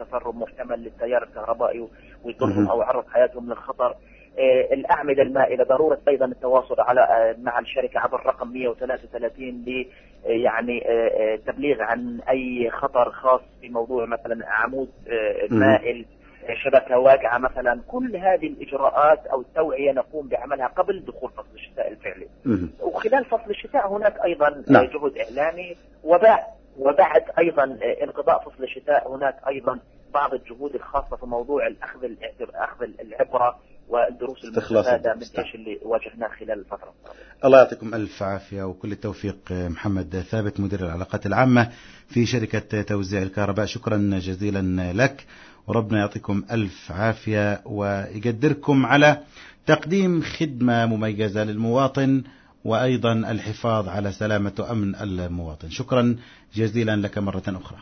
تسرب محتمل للتيار الكهربائي ويضرهم أو يعرض حياتهم للخطر. الأعمدة المائلة ضرورة أيضا التواصل مع الشركة عبر رقم 133 يعني تبليغ عن أي خطر خاص بموضوع مثلا عمود مائل، شبكة واقعة مثلا. كل هذه الإجراءات أو التوعية نقوم بعملها قبل دخول فصل الشتاء الفعلي. وخلال فصل الشتاء هناك أيضا جهد إعلامي، وبعد أيضا انقضاء فصل الشتاء هناك أيضا بعض الجهود الخاصة في موضوع أخذ العبرة والدروس المستفادة من ايش اللي واجهناه خلال الفترة السابقة. الله يعطيكم ألف عافية وكل التوفيق. محمد ثابت مدير العلاقات العامة في شركة توزيع الكهرباء، شكرا جزيلا لك، وربنا يعطيكم ألف عافية ويقدركم على تقديم خدمة مميزة للمواطن وأيضا الحفاظ على سلامة وأمن المواطن. شكرا جزيلا لك مرة أخرى.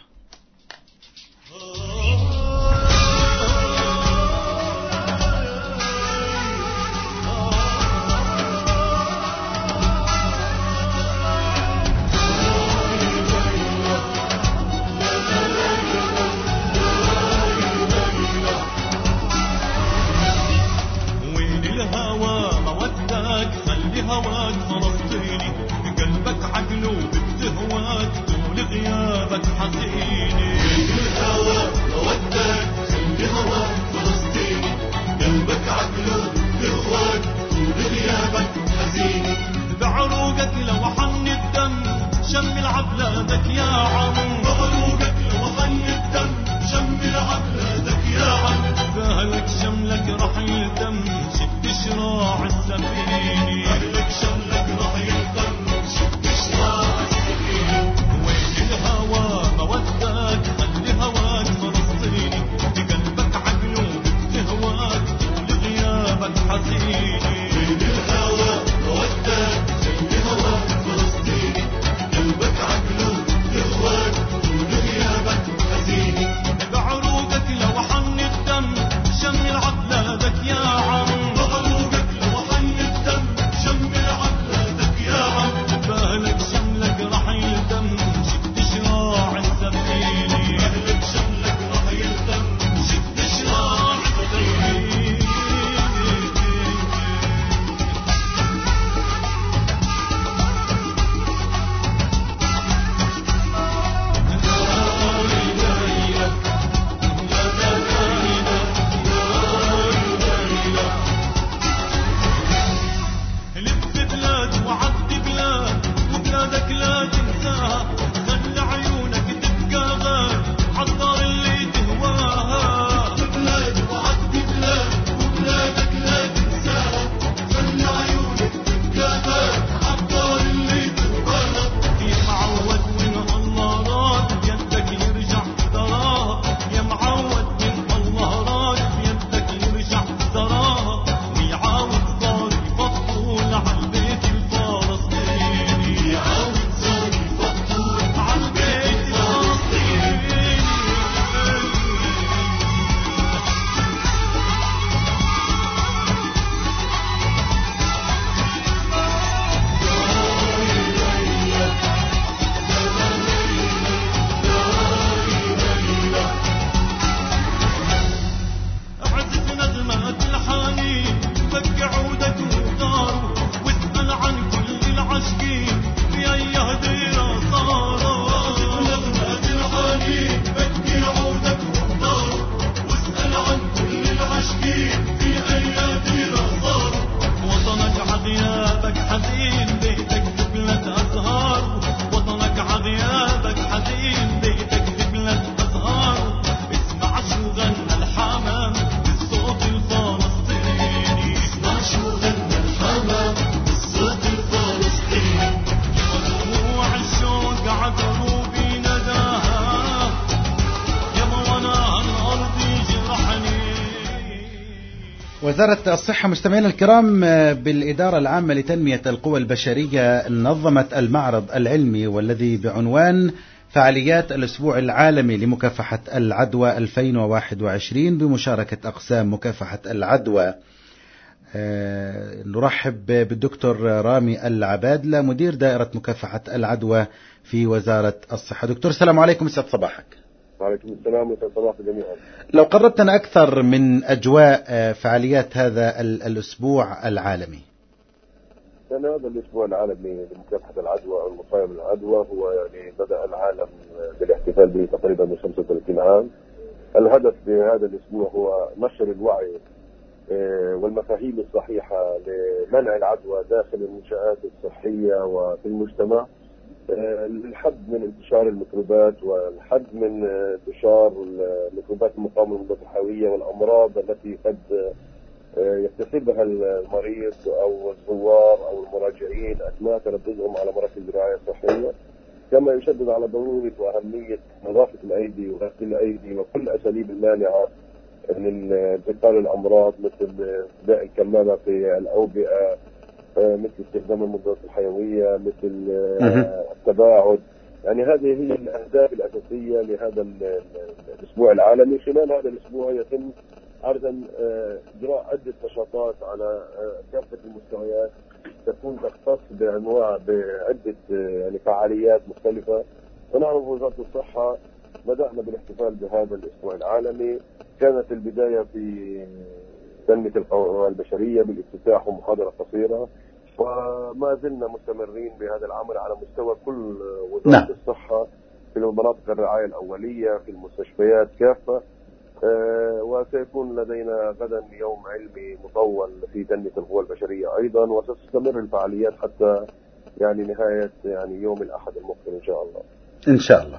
هواك فلسطيني قلبك عقله بتهواك طول غيابك حزيني. وين الهوى مودك خلي هواك فلسطيني قلبك عقله بتهواك طول غيابك حزيني. بعروقك لو حن الدم شمل عبلادك يا عم، بعروقك لو حن الدم شمل عبلادك يا عم. فهلك شملك رح يلتم شد شراع السفينة، أهلك شملك رح يلتم شد شراع السفينة. وين الهوى مودك خلي هواك فلسطيني بقلبك عقله بتهواك طول غيابك حزيني. وين الهوى مودك خلي هواك فلسطيني قلبك عقله بتهواك طول غيابك حزيني. بعروقك لو حن الدم شمل عبلادك يا عم، بعروقك لو حن الدم شمل عبلادك يا عم. بالك شملك رح يلتم شد شراع السفينة، بالك شملك رح يلتم شد شراع السفينة. لف بلاد وعد بلاد وبلادك لا تنساها، خلي عيونك تبقى غاد عالدار اللي تهواها. لف بلاد وعد بلاد وبلادك لا تنساها، خلي عيونك تبقى غاد عالدار اللي تهواها. يا معود من الله راد يدك يرجع تراها، يا معود من الله راد يدك يرجع تراها. ويعاود صار يفضل عالبيت الفلسطيني، يعاود صار يفضل عالبيت الفلسطيني. أعزف نغمات الحنين فك عودك وداره، واسأل عن كل العاشقين في أي هديرة صاروا. أعزف نغمات الحنين فك عودك وداره، واسأل عن كل العاشقين في أي هديرة صاروا. وطنك عغيابك حزين بيتك دبلة أزهار، وطنك عغيابك حزين بيتك دبلة أزهار. اسمع شو غنى الحمام بالصوت الفلسطيني، اسمع شو غنى الحمام بالصوت الفلسطيني. ودموع الشوق عذروا بنداها، يا مولاها الأرض يجرحني. وزارة الصحة مستمعينا الكرام بالإدارة العامة لتنمية القوى البشرية نظمت المعرض العلمي والذي بعنوان فعاليات الأسبوع العالمي لمكافحة العدوى 2021 بمشاركة أقسام مكافحة العدوى. نرحب بالدكتور رامي العبادلة مدير دائرة مكافحة العدوى في وزارة الصحة. دكتور السلام عليكم، يسعد صباحك. وعليكم السلام ورحمة الله جميعا. لو قربتنا أكثر من أجواء فعاليات هذا الأسبوع العالمي. يعني هذا الأسبوع العالمي لمكافحة العدوى أو المصايب العدوى هو يعني بدأ العالم بالاحتفال به تقريبا من 35 عام. الهدف بهذا الأسبوع هو نشر الوعي والمفاهيم الصحيحة لمنع العدوى داخل المنشآت الصحية وفي المجتمع، للحد من انتشار الميكروبات والحد من انتشار الميكروبات المقاومة للمضادات الحيوية والأمراض التي قد يكتسبها المريض أو الزوار أو المراجعين أثناء ترددهم على مراكز الرعاية الصحية. كما يشدد على ضرورة وأهمية نظافة الأيدي وغسل الأيدي وكل أساليب المانعة من انتقال الأمراض مثل داء الكمامة في الأوبئة، مثل استخدام المضادات الحيوية، مثل التباعد. يعني هذه هي الأهداف الأساسية لهذا الأسبوع العالمي. خلال هذا الأسبوع يتم أيضا إجراء عدة نشاطات على كافة المستويات تكون تختص بأنواع بعدة يعني فعاليات مختلفة. ونحن في وزارة الصحة بدأنا بالاحتفال بهذا الأسبوع العالمي. كانت البداية في تنمية القوى البشرية بالافتتاح ومحاضرة قصيرة، وما زلنا مستمرين بهذا العمل على مستوى كل وزارة الصحة في مناطق الرعاية الأولية في المستشفيات كافة. وسيكون لدينا غدا يوم علمي مطول في تنمية القوى البشرية أيضا، وستستمر الفعاليات حتى يعني نهاية يعني يوم الأحد المقبل إن شاء الله. إن شاء الله.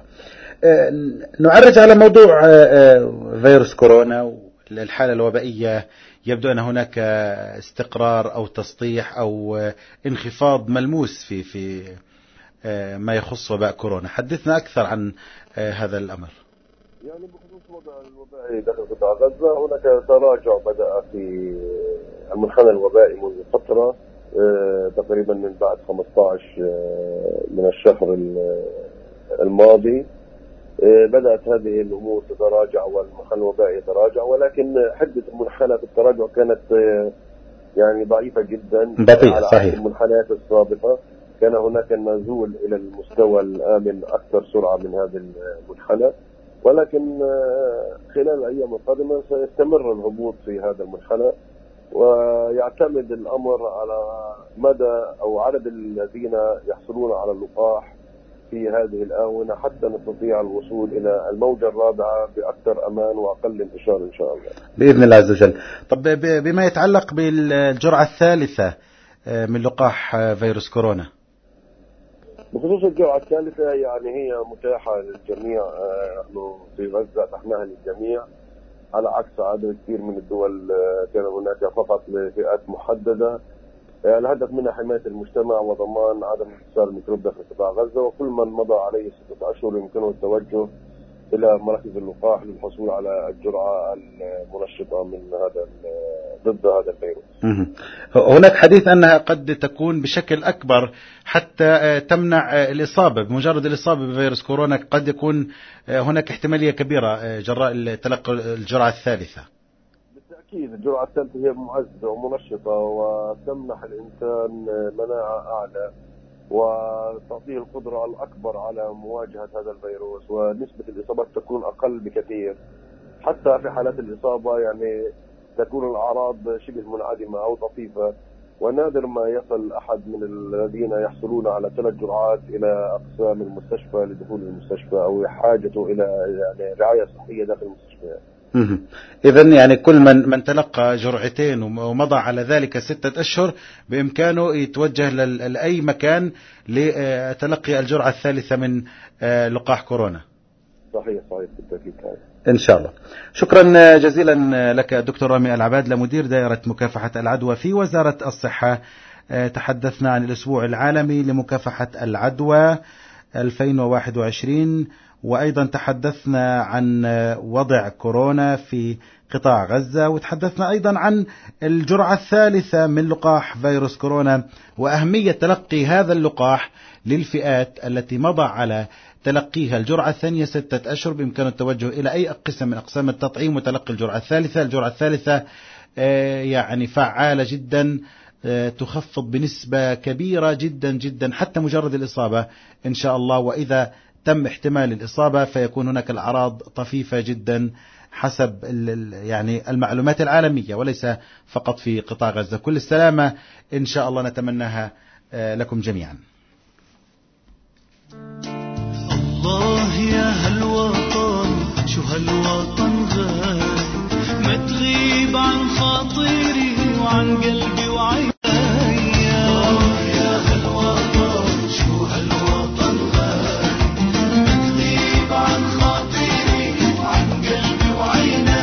نعرج على موضوع فيروس كورونا والحالة الوبائية. يبدو أن هناك استقرار أو تسطيح أو انخفاض ملموس في ما يخص وباء كورونا. حدثنا أكثر عن هذا الأمر. يعني بخصوص وضع الوبائي داخل قطاع غزة، هناك تراجع بدأ في المنحنى الوبائي منذ فترة تقريبا من بعد 15 من الشهر الماضي. بدأت هذه الأمور تتراجع والمنحنى الوبائي يتراجع، ولكن حدة المنحنى في التراجع كانت يعني ضعيفة جدا على عكس المنحنيات السابقة. كان هناك النزول إلى المستوى الآمن أكثر سرعة من هذا المنحنى، ولكن خلال الأيام القادمة سيستمر الهبوط في هذا المنحنى، ويعتمد الأمر على مدى أو عدد الذين يحصلون على اللقاح في هذه الآونة حتى نستطيع الوصول إلى الموجة الرابعة بأكثر أمان وأقل انتشار إن شاء الله بإذن الله عز وجل. طب بما يتعلق بالجرعة الثالثة من لقاح فيروس كورونا، بخصوص الجرعة الثالثة يعني هي متاحة للجميع. نحن في غزة أتحناها للجميع على عكس عدد كثير من الدول كان هناك فقط لفئات محددة. الهدف منها حماية المجتمع وضمان عدم انتشار الميكروب داخل قطاع غزة، وكل من مضى عليه 6 أشهر يمكنه التوجه إلى مراكز اللقاح للحصول على الجرعة المنشطة من ضد هذا الفيروس. هناك حديث أنها قد تكون بشكل أكبر حتى تمنع الإصابة. بمجرد الإصابة بفيروس كورونا قد يكون هناك احتمالية كبيرة جراء تلقي الجرعة الثالثة. بالتأكيد الجرعة الثالثة هي معززة ومنشطة وتمنح الإنسان مناعة أعلى وتعطيه القدرة الأكبر على مواجهة هذا الفيروس، ونسبة الإصابات تكون أقل بكثير. حتى في حالات الإصابة يعني تكون الأعراض شبه منعدمة أو طفيفة، ونادر ما يصل أحد من الذين يحصلون على 3 جرعات إلى أقسام المستشفى لدخول المستشفى أو حاجته إلى يعني رعاية صحية داخل المستشفيات. إذن يعني كل من تلقى جرعتين ومضى على ذلك 6 أشهر بإمكانه يتوجه لأي مكان لتلقي الجرعة الثالثة من لقاح كورونا. صحيح بالتأكيد. إن شاء الله. شكرا جزيلا لك دكتور رامي العباد، مدير دائرة مكافحة العدوى في وزارة الصحة. تحدثنا عن الأسبوع العالمي لمكافحة العدوى 2021، وأيضا تحدثنا عن وضع كورونا في قطاع غزة، وتحدثنا أيضا عن الجرعة الثالثة من لقاح فيروس كورونا وأهمية تلقي هذا اللقاح للفئات التي مضى على تلقيها الجرعة الثانية 6 أشهر بإمكانه التوجه إلى أي قسم من أقسام التطعيم وتلقي الجرعة الثالثة. الجرعة الثالثة يعني فعالة جدا، تخفض بنسبة كبيرة جدا جدا حتى مجرد الإصابة إن شاء الله. وإذا تم احتمال الإصابة، فيكون هناك الأعراض طفيفة جدا حسب يعني المعلومات العالمية، وليس فقط في قطاع غزة. كل السلامة إن شاء الله نتمناها لكم جميعا. الله يا هالوطن، شو هالوطن غالي، ما تغيب عن خاطري وعن قلبي وعيني. الله يا هالوطن، شو هالوطن غالي، ما تغيب عن خاطري وعن قلبي وعيني.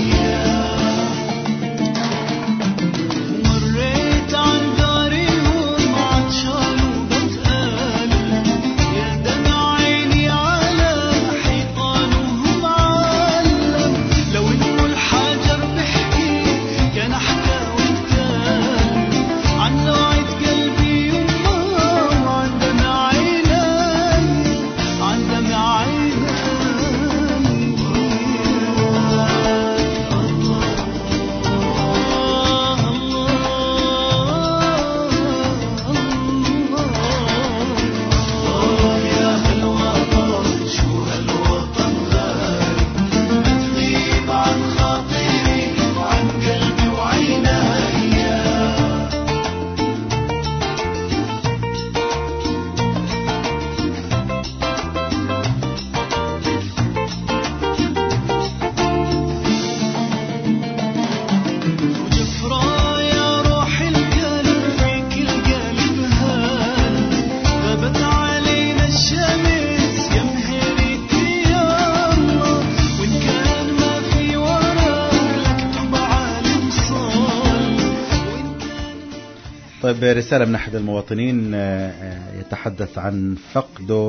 مريت عن دارهم عطشان وبتقال، يا دمع عيني على حيطانهم علم، لو انه الحجر بحكي كان احكى واتكلم عن لوعة قلبي يما وعن دمع عيني، عن دمع عيني. الله يا هالوطن، شو هالوطن غالي، ما تغيب عن خاطري وعن قلبي وعيني. وجفرة يا روح القلب، فيك القلب هان، غابت علينا الشمس يا مهرتي يا الله، وإن كان ما في وراك لكتب عالم صال، وإن كان. طيب، رسالة من أحد المواطنين يتحدث عن فقده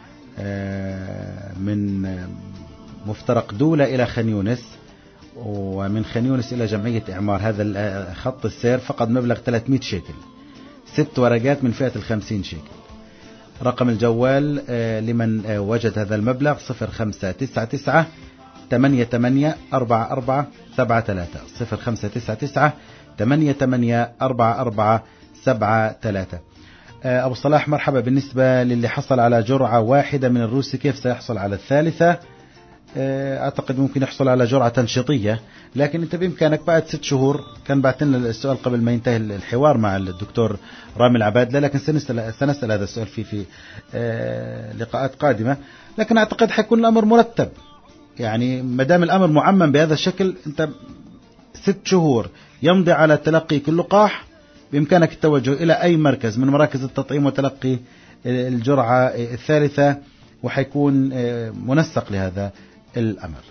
من مفترق دولة إلى خان يونس، ومن خان يونس إلى جمعية إعمار. هذا خط السير فقد مبلغ 300 شيكل، 6 ورقات من فئة 50 شيكل. رقم الجوال لمن وجد هذا المبلغ 0599 88 44 73 0599 88 44 73. أبو صلاح، مرحبا. بالنسبة للي حصل على جرعة واحدة من الروسي، كيف سيحصل على الثالثة؟ أعتقد ممكن يحصل على جرعة تنشيطية، لكن أنت بإمكانك بعد 6 شهور. كان بعتنا السؤال قبل ما ينتهي الحوار مع الدكتور رامي العبادلة، لكن سنسأل هذا السؤال في لقاءات قادمة. لكن أعتقد حيكون الأمر مرتب، يعني مدام الأمر معمم بهذا الشكل، أنت 6 شهور يمضي على تلقي كل لقاح، بإمكانك التوجه إلى أي مركز من مراكز التطعيم وتلقي الجرعة الثالثة، وحيكون منسق لهذا الأمر.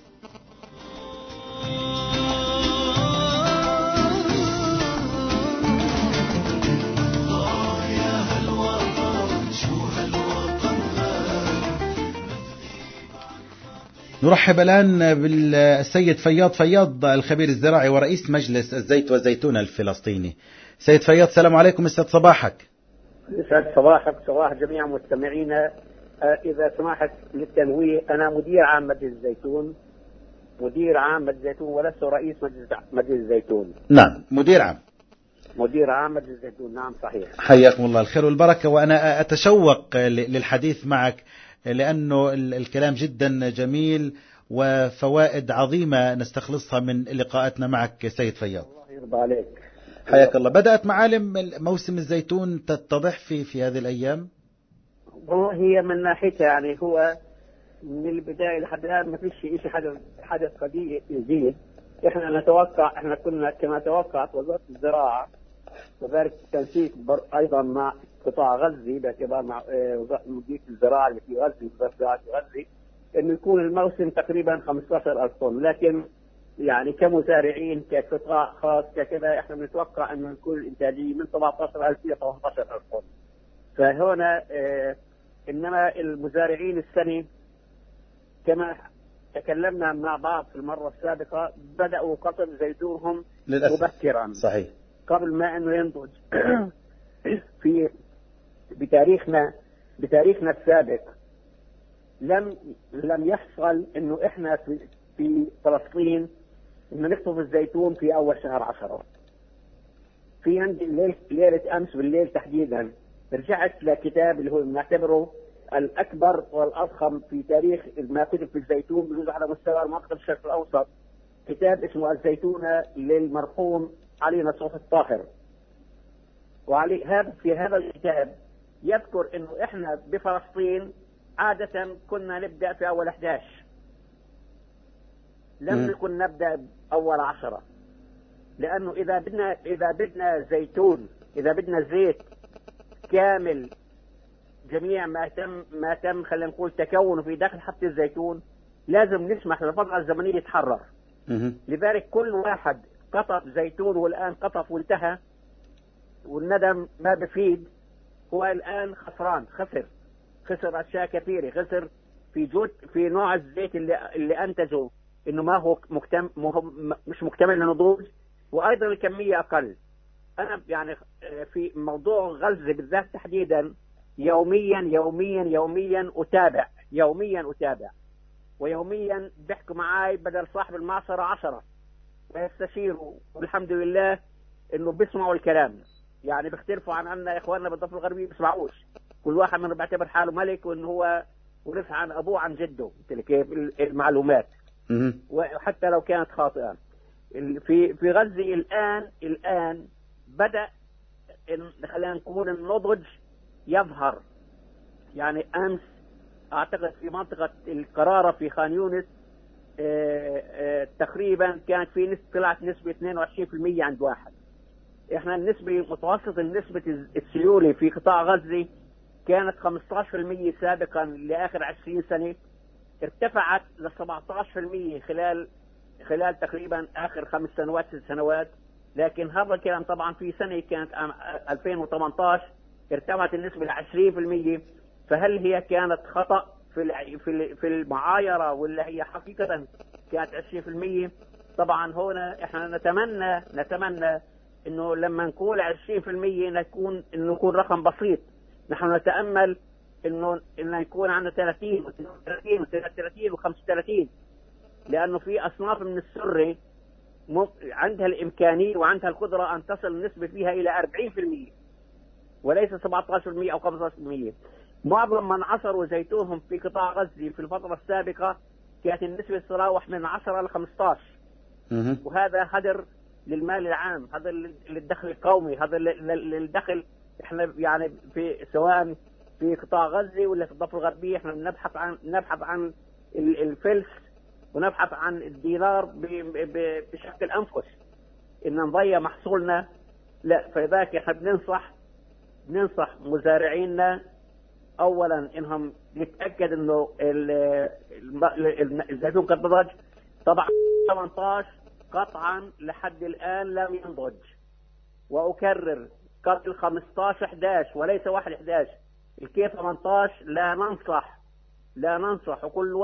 نرحب الآن بالسيد فياض الخبير الزراعي ورئيس مجلس الزيت والزيتون الفلسطيني. سيد فياض، السلام عليكم، يسعد صباحك. يسعد صباحك، صباح جميع مستمعينا. إذا سمحت للتنويه، أنا مدير عام مجلس الزيتون، مدير عام مجلس الزيتون، ولست رئيس مجلس الزيتون. نعم، مدير عام مجلس الزيتون، نعم صحيح. حياكم الله الخير والبركة. وأنا أتشوق للحديث معك، لأنه الكلام جدا جميل وفوائد عظيمة نستخلصها من لقاءاتنا معك سيد فياض. الله يرضى عليك. حياك الله. بدأت معالم موسم الزيتون تتضح في هذه الأيام؟ والله هي من ناحيتها يعني هو من البداية لحد الآن ما فيش شيء حدث قضية جديد. احنا كنا كما توقعت وزارة الزراعة، وذلك التنسيق أيضا مع قطاع غزة باعتبار مع مديرية الزراعة اللي في غزة، وزارة الزراعة في غزة، إنه يكون الموسم تقريبا 15,000 طن، لكن يعني كمزارعين كقطاع خاص ككذا احنا بنتوقع انه نكون الانتاجيه من 17,000 الى 18,000 طن. فهنا انما المزارعين السنه كما تكلمنا مع بعض في المره السابقه بداوا قطن زيتونهم مبكرا، صحيح، قبل ما انه ينضج. في بتاريخنا السابق لم يحصل انه احنا في فلسطين إنه نقطف الزيتون في أول شهر 10. في عندي ليلة أمس بالليل تحديدا رجعت لكتاب اللي هو بنعتبره الأكبر والأضخم في تاريخ ما كتب في الزيتون بجوز على مستوى منطقة الشرق الأوسط، كتاب اسمه الزيتونة للمرحوم علي نصوح الطاهر. وعلي هذا في هذا الكتاب يذكر انه احنا بفلسطين عادة كنا نبدأ في اول 11، لم نكن نبدأ اول 10، لانه اذا بدنا زيتون، اذا بدنا زيت كامل جميع ما تم خلينا نقول تكونه في داخل حبة الزيتون، لازم نسمح للفترة الزمنية يتحرر. لذلك كل واحد قطف زيتون والآن قطف وانتهى والندم ما بفيد، هو الآن خسران، خسر أشياء كثيرة، خسر في نوع الزيت اللي أنتجه إنه ما هو مش مكتمل النضوج، وأيضا الكمية أقل. أنا يعني في موضوع غزة بالذات تحديدا يوميا أتابع ويوميا بيحكوا معاي بدل صاحب المعصرة 10 ويستشيروا، والحمد لله إنه بيسمعوا الكلام. يعني بيختلفوا عنا إخواننا بالضفة الغربية بيسمعوش، كل واحد منهم بيعتبر حاله ملك وإنه هو ورث عن أبوه عن جده كيف المعلومات، وحتى لو كانت خاطئة. في غزة الآن بدأ خلينا نقول النضج يظهر. يعني أمس أعتقد في منطقة القرارة في خان يونس تقريبا كانت طلعت نسبة 22% عند واحد. احنا النسبة متوسط نسبة السيولة في قطاع غزة كانت 15% سابقا لآخر 20 سنة، ارتفعت ل 17% خلال تقريبا آخر 5 سنوات 6 سنوات. لكن هذا الكلام طبعا في سنة كانت 2018 ارتفعت النسبة ل 20%. فهل هي كانت خطأ في المعايرة ولا هي حقيقة كانت 20%؟ طبعا هنا احنا نتمنى انه لما نقول 20% نكون رقم بسيط. نحن نتأمل انه يكون عندنا 30 و33 و35، لانه في اصناف من السرة عندها الامكانية وعندها القدرة ان تصل النسبة فيها الى 40% وليس 17% او 15%. معظم من عصروا زيتونهم في قطاع غزة في الفترة السابقة كانت النسبة تتراوح من 10 ل 15، وهذا هدر للمال العام، هذا للدخل القومي، هذا للدخل. احنا يعني سواء في قطاع غزة ولا في الضفة الغربية احنا نبحث عن الفلس ونبحث عن الدينار بشكل انفس، ان نضيع محصولنا لا. فلذلك احنا بننصح مزارعينا اولا انهم يتاكد انه الزيتون قد نضج. طبعا 18 قطعا لحد الان لم ينضج، واكرر قبل 15 11 وليس 1 11. الكيف 18 لا ننصح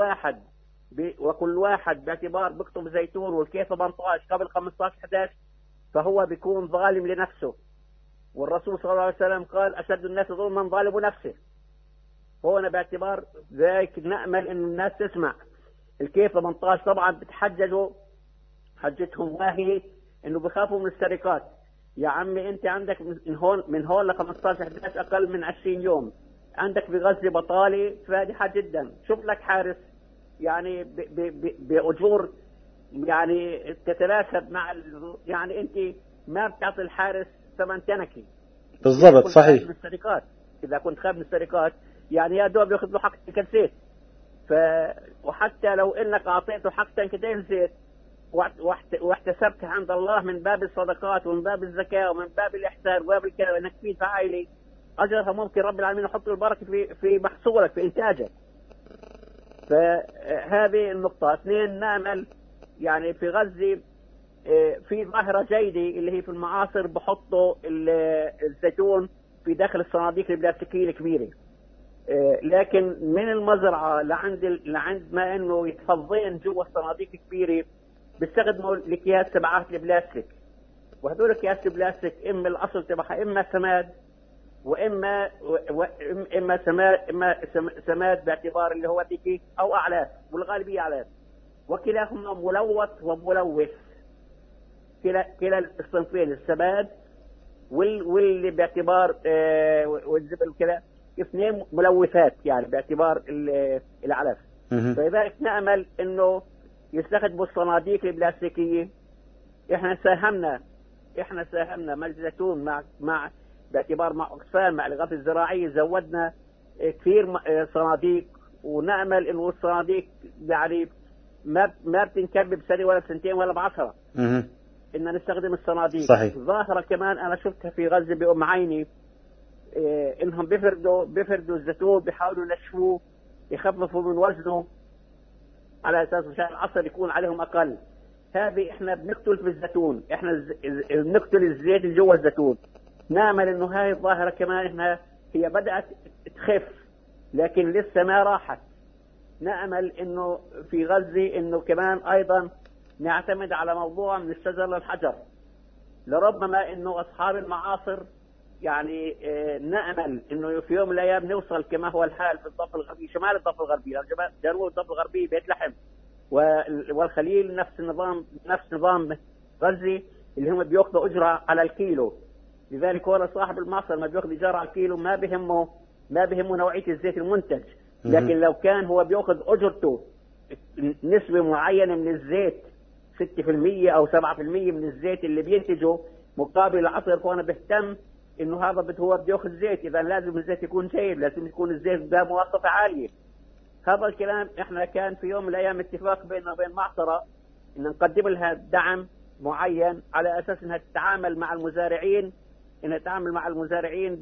وكل واحد باعتبار بيكتب زيتون والكيف 18 قبل 15 11 فهو بيكون ظالم لنفسه. والرسول صلى الله عليه وسلم قال أشد الناس ظلما ظالم نفسه. هنا باعتبار ذلك نأمل أن الناس تسمع. الكيف 18 طبعا بتحججوا حجتهم واهية انه بخافوا من السرقات. يا عمي انت عندك من هون ل 15 11 اقل من 20 يوم، عندك في غزة بطالة فادحة جدا. شوف لك حارس يعني بأجور يعني تتناسب مع يعني انت ما بتعطي الحارس ثمن تنكي بالضبط. صحيح. اذا كنت خايف من السرقات يعني يا دوب ياخذ له حق تنكة زيت. وحتى لو انك اعطيته حق تنكتين زيت واحتسبت عند الله من باب الصدقات ومن باب الزكاة ومن باب الإحسان ومن باب الكلام انك تفيد عائلي، اجرها ممكن رب العالمين يحط البركة في محصولك في انتاجك. فهذه النقطة. 2 نعمل يعني في غزة في ظاهرة جيدة اللي هي في المعاصر بحطوا الزيتون في داخل الصناديق البلاستيكية الكبيرة، لكن من المزرعة لعند ما انه يتفضين جوا الصناديق الكبيرة بيستخدموا الاكياس تبعات البلاستيك. وهذول الاكياس البلاستيك اما الاصل تبعها اما سماد اما سماد باعتبار اللي هو ديكي او اعلاف، والغالبية اعلاف، وكلاهما ملوث وملوث. كلا الصنفين السماد واللي باعتبار والزبل كده اثنين ملوثات يعني باعتبار العلف. فلذلك نأمل انه يستخدموا الصناديق البلاستيكية. احنا ساهمنا مجلس الزيتون مع باعتبار مع أقسام مع الإغاثة الزراعية زودنا كثير صناديق، ونأمل انه الصناديق يعني ما بتنكب بسنة ولا بسنتين ولا ب10 إن نستخدم الصناديق. صحيح. ظاهرة كمان أنا شفتها في غزة بأم عيني، إنهم بيفردوا الزيتون، بيحاولوا ينشفوه يخففوا من وزنه على أساس مشان العصر يكون عليهم أقل. هذه إحنا بنقتل في الزيتون، إحنا بنقتل الزيت اللي جوا الزيتون. نأمل إنه هاي الظاهرة كمان إحنا هي بدأت تخف لكن لسه ما راحت. نأمل إنه في غزة إنه كمان أيضا نعتمد على موضوع من الشجر للحجر. لربما إنه أصحاب المعاصر يعني نأمل إنه في يوم من الأيام نوصل كما هو الحال في الضفة الغربية، شمال الضفة الغربية، جنوب الضفة الغربية بيت لحم والخليل نفس نظام غزة اللي هم بياخذوا أجرة على الكيلو. لذلك هو صاحب المعصر ما بياخذ إيجار على الكيلو ما بهمه نوعية الزيت المنتج، لكن لو كان هو بياخذ أجرته نسبة معينة من الزيت 6% أو 7% من الزيت اللي بينتجه مقابل العصر، فأنا بهتم إنه هذا هو بياخذ زيت، إذا لازم الزيت يكون جيد، لازم يكون الزيت ذا مواصفة عالية. هذا الكلام إحنا كان في يوم من الأيام اتفاق بيننا وبين معصرة إن نقدم لها دعم معين على أساس إنها تتعامل مع المزارعين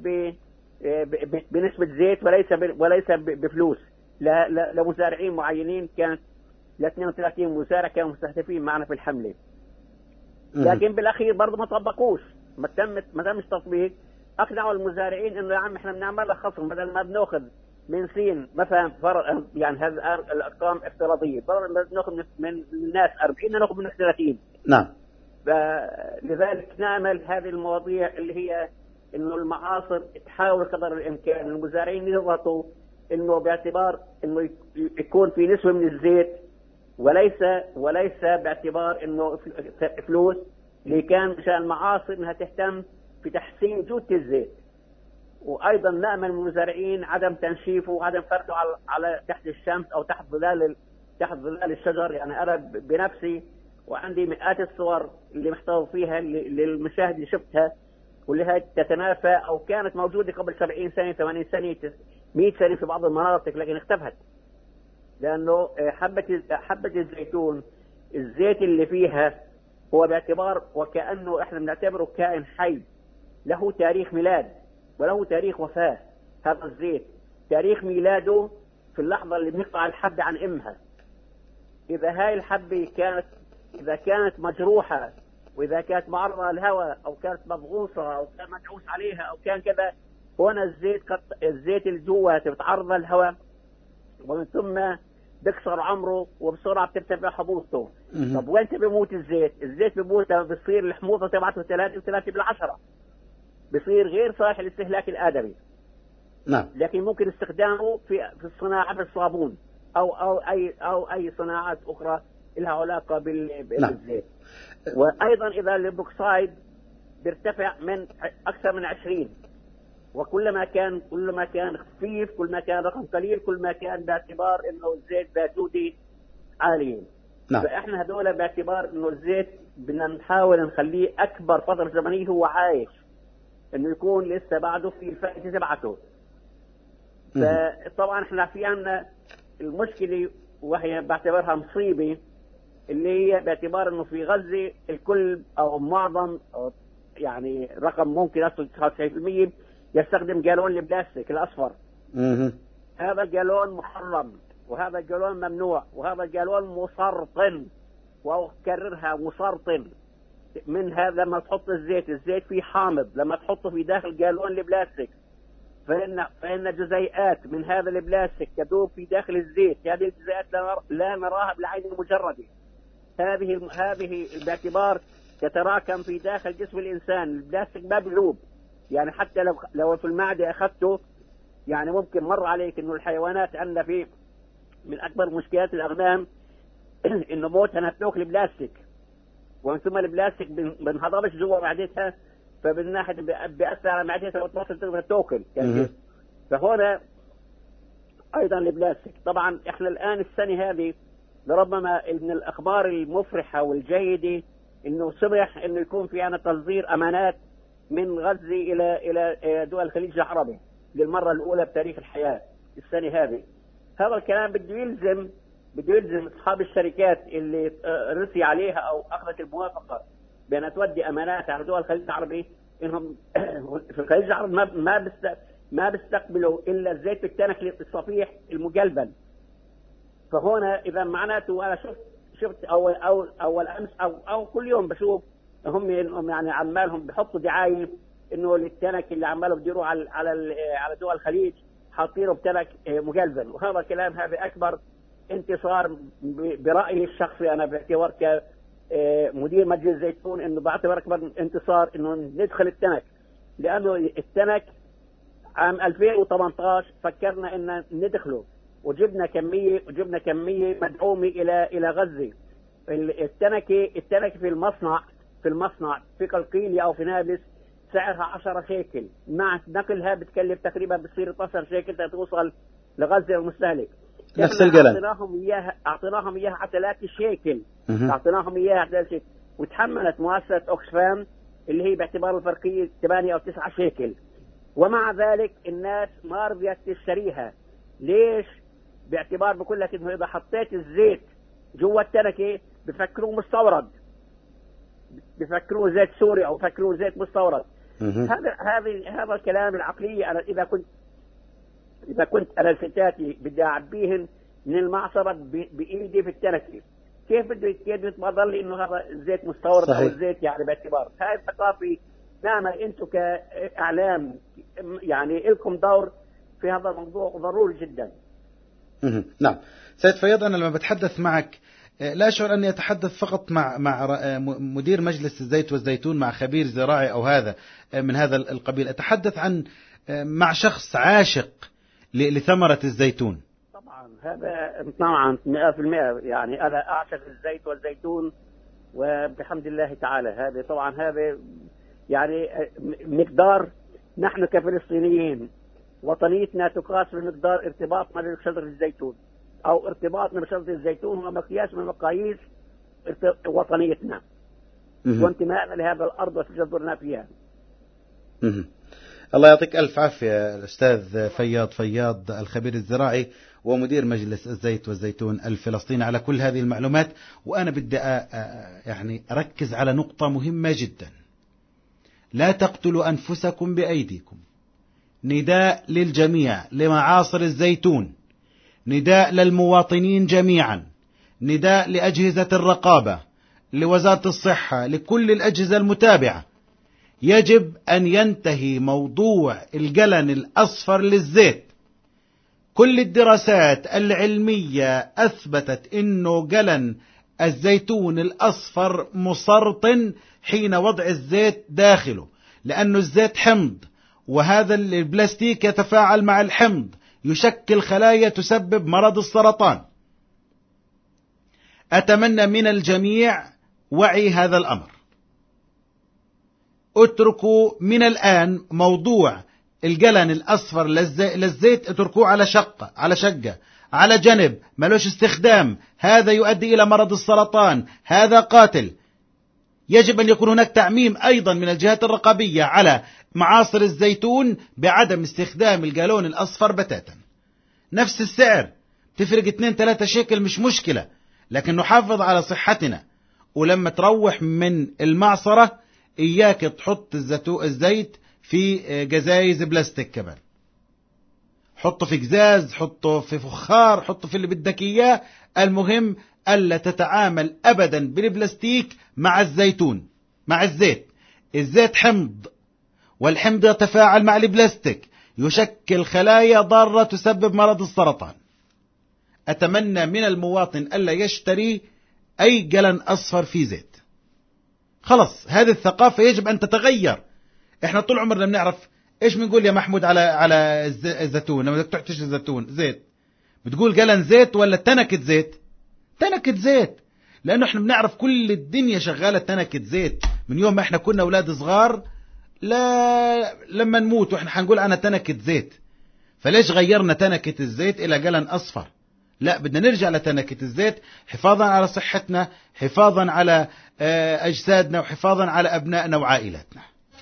بنسبة زيت وليس بفلوس لمزارعين معينين. كانت ل 32 مزارع كانوا مستهدفين معنا في الحملة، لكن بالأخير برضه ما طبقوش، ما تمش تطبيق. أقنعوا المزارعين إنه يا عم إحنا بنعمل لك خصم بدل ما بناخذ من سين مثلا يعني هذا الأرقام افتراضية، بدل ما بناخذ من الناس 40 ناخذ من 30. نعم. لذلك نأمل هذه المواضيع اللي هي إنه المعاصر تحاول قدر الإمكان المزارعين يضغطوا إنه باعتبار إنه يكون في نسبة من الزيت وليس باعتبار إنه فلوس، اللي كان مشان المعاصر إنها تهتم في تحسين جودة الزيت. وأيضا نأمل من المزارعين عدم تنشيفه وعدم فرده على تحت الشمس أو تحت ظلال الشجر. يعني أنا بنفسي وعندي مئات الصور اللي محتوى فيها للمشاهد اللي شفتها، واللي هي تتنافى أو كانت موجودة قبل 70 سنة 80 سنة 100 سنة في بعض المناطق، لكن اختفت لأنه حبة الزيتون الزيت اللي فيها هو باعتبار وكأنه إحنا بنعتبره كائن حي له تاريخ ميلاد وله تاريخ وفاة. هذا الزيت تاريخ ميلاده في اللحظة اللي بنقطع الحبة عن أمها. إذا هاي الحبة كانت مجروحة، وإذا كانت معرضة للهواء أو كانت مضغوصة أو كان مدعوس عليها أو كان كذا، هنا الزيت اللي جوا بتعرض للهواء ومن ثم بيكسر عمره وبسرعة بترتفع حموضته. طب وين بيموت الزيت بيموت بصير الحموضة تبعته 3 × 10، بصير غير صالح للاستهلاك الآدمي. نعم. لكن ممكن استخدامه في الصناعة بالصابون أو أي صناعات أخرى لها علاقة بالزيت. وأيضا إذا البوكسايد بيرتفع من أكثر من 20، وكلما كان خفيف كل ما كان رقم قليل كل ما كان باعتبار إنه الزيت بجودة عالية. نعم. فإحنا هذول باعتبار إنه الزيت بدنا نحاول نخليه أكبر فترة زمنية هو عايش، إنه يكون لسه بعده في الفائدة تبعته. فطبعا إحنا في عنا المشكلة وهي بعتبرها مصيبة، اللي هي باعتبار إنه في غزة الكل أو معظم أو يعني رقم ممكن يصل 99% يستخدم جالون البلاستيك الأصفر. هذا الجالون محرم، وهذا الجالون ممنوع، وهذا الجالون مسرطن، وأكررها مسرطن. من هذا لما تحط الزيت فيه حامض، لما تحطه في داخل جالون البلاستيك فإن جزيئات من هذا البلاستيك تذوب في داخل الزيت. هذه الجزيئات لا نراها بالعين المجردة. هذه باعتبار تتراكم في داخل جسم الإنسان. البلاستيك ما بيذوب، يعني حتى لو في المعدة أخذته، يعني ممكن مر عليك إنه الحيوانات عندنا في من أكبر مشكلات الأغنام إنه موتها أنها بتاكل بلاستيك، ومن ثم البلاستيك بنهضمش جوا معدتها، فبالناحية بيأثر على معدتها وتوصل تقدر تاكل. يعني فهنا أيضا البلاستيك. طبعا إحنا الآن السنة هذه لربما من الأخبار المفرحة والجيدة إنه سمح إنه يكون في عنا تصدير أمانات من غزة إلى دول الخليج العربي للمرة الأولى بتاريخ الحياة السنة هذه. هذا الكلام بده يلزم أصحاب الشركات اللي رسي عليها أو أخذت الموافقة بأن تودي أمانات على دول الخليج العربي، إنهم في الخليج العربي ما بيستقبلوا إلا الزيت التنك الصفيح المقلبن. فهنا إذا معناته أنا شفت أول أمس أو كل يوم بشوف هم يعني عمالهم بحطوا دعاية إنه التنك اللي عمالهم بديروا على دول الخليج حاطينه بتنك مقلبن. وهذا الكلام هذا أكبر انتصار برأيي الشخصي أنا باعتبار كمدير مجلس زيتون، إنه بعتبر أكبر انتصار إنه ندخل التنك، لأنه التنك عام 2018 فكرنا إن ندخله وجبنا كمية مدعومة إلى غزة. التنك في المصنع في قلقيلية أو في نابلس سعرها 10 شيكل، مع نقلها بتكلف تقريبا بتصير 12 شيكل توصل لغزة المستهلك. نفس القلم أعطيناهم إياها على 3 شيكل. أعطيناهم إياها على 3 شيكل، وتحملت مؤسسة أوكسفام اللي هي باعتبار الفرقية 8 أو 9 شيكل، ومع ذلك الناس ما رضيت تشتريها. ليش؟ باعتبار بقول لك إنه إذا حطيت الزيت جوا التنكة بفكروه مستورد، بفكروه زيت سوري أو بفكروه زيت مستورد. هذا الكلام العقلية. أنا إذا كنت أنا ستاتي بدي أعبيهن من المعصرة بإيدي في التنكة، كيف بده بضل إنه هذا زيت مستورد أو الزيت يعني باعتبار هاي الثقافة. نعم أنتم كإعلام يعني لكم دور في هذا الموضوع ضروري جدا. نعم سيد فياض، أنا لما بتحدث معك لا أشعر أني أتحدث فقط مع مدير مجلس الزيت والزيتون، مع خبير زراعي أو هذا من هذا القبيل، أتحدث عن مع شخص عاشق لثمرة الزيتون. طبعا 100%. يعني أنا أعشق الزيت والزيتون وبحمد الله تعالى. هذا طبعا هذا يعني مقدار، نحن كفلسطينيين وطنيتنا تقاس بمقدار ارتباطنا بشجرة الزيتون، أو ارتباطنا بشجرة الزيتون هو مقياس من مقاييس وطنيتنا وانتمائنا لهذا الأرض وتجذرنا فيها. الله يعطيك ألف عافية الأستاذ فياض الخبير الزراعي ومدير مجلس الزيت والزيتون الفلسطيني على كل هذه المعلومات. وأنا بدي يعني أركز على نقطة مهمة جدا: لا تقتلوا أنفسكم بأيديكم. نداء للجميع، لمعاصر الزيتون، نداء للمواطنين جميعا، نداء لأجهزة الرقابة، لوزارة الصحة، لكل الأجهزة المتابعة. يجب أن ينتهي موضوع الجلن الأصفر للزيت. كل الدراسات العلمية أثبتت أنه جلن الزيتون الأصفر مسرطن حين وضع الزيت داخله، لأنه الزيت حمض، وهذا البلاستيك يتفاعل مع الحمض، يشكل خلايا تسبب مرض السرطان. أتمنى من الجميع وعي هذا الأمر. اتركوا من الآن موضوع الجلن الأصفر للزيت، اتركوه على شقة على جنب، ملوش استخدام. هذا يؤدي إلى مرض السرطان، هذا قاتل. يجب أن يكون هناك تعميم أيضا من الجهات الرقابية على معاصر الزيتون بعدم استخدام الجالون الأصفر بتاتا. نفس السعر، تفرق 2-3 شيكل مش مشكلة، لكن نحافظ على صحتنا. ولما تروح من المعصرة إياك تحط الزيت في جزايز بلاستيك كمان، حطه في جزاز، حطه في فخار، حطه في اللي بدك إياه. المهم ألا تتعامل أبدا بالبلاستيك مع الزيتون، مع الزيت. الزيت حمض، والحمض يتفاعل مع البلاستيك، يشكل خلايا ضارة تسبب مرض السرطان. أتمنى من المواطن ألا يشتري أي جلن أصفر في زيت. خلص، هذه الثقافة يجب أن تتغير. إحنا طول عمرنا بنعرف إيش بنقول يا محمود على الزيتون. لما بدك تحتش الزيتون زيت، بتقول جلن زيت ولا تنكة زيت؟ تنكة زيت، لأنه إحنا بنعرف كل الدنيا شغالة تنكة زيت من يوم ما إحنا كنا أولاد صغار. لا لما نموت وإحنا حنقول أنا تنكة زيت. فليش غيرنا تنكة الزيت إلى قلن أصفر؟ لا، بدنا نرجع لتنكة الزيت حفاظا على صحتنا، حفاظا على أجسادنا، وحفاظا على أبنائنا وعائلاتنا.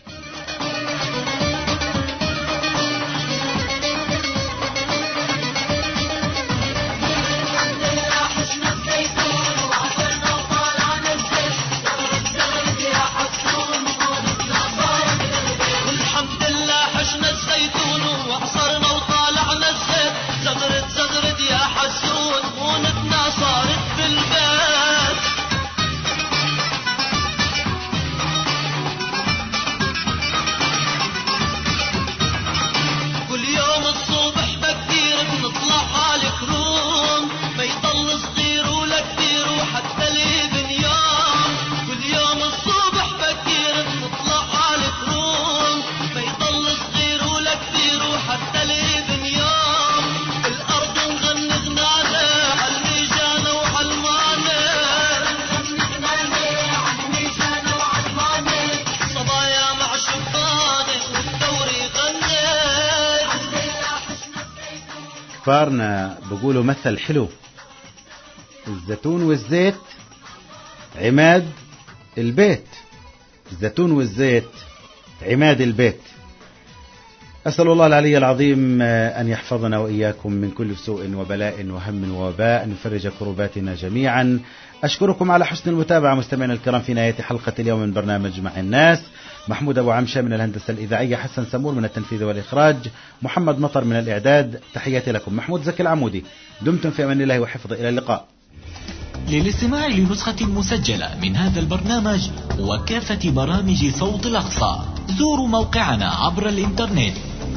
كفارنا بقولوا مثل حلو: الزيتون والزيت عماد البيت. الزيتون والزيت عماد البيت. أسأل الله العلي العظيم أن يحفظنا وإياكم من كل سوء وبلاء وهم ووباء، أن يفرج كرباتنا جميعا. أشكركم على حسن المتابعة مستمعينا الكرام في نهاية حلقة اليوم من برنامج مع الناس. محمود أبو عمشة من الهندسة الإذاعية، حسن سمور من التنفيذ والإخراج، محمد مطر من الإعداد. تحياتي لكم، محمود زكي العمودي. دمتم في أمان الله وحفظه، إلى اللقاء. للاستماع لنسخة مسجلة من هذا البرنامج وكافة برامج صوت الأقصى زوروا موقعنا عبر الإنترنت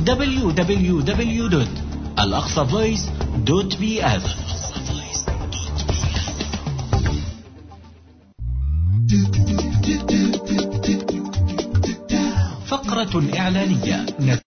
www.alaqsavoice.bs. فقرة إعلانية.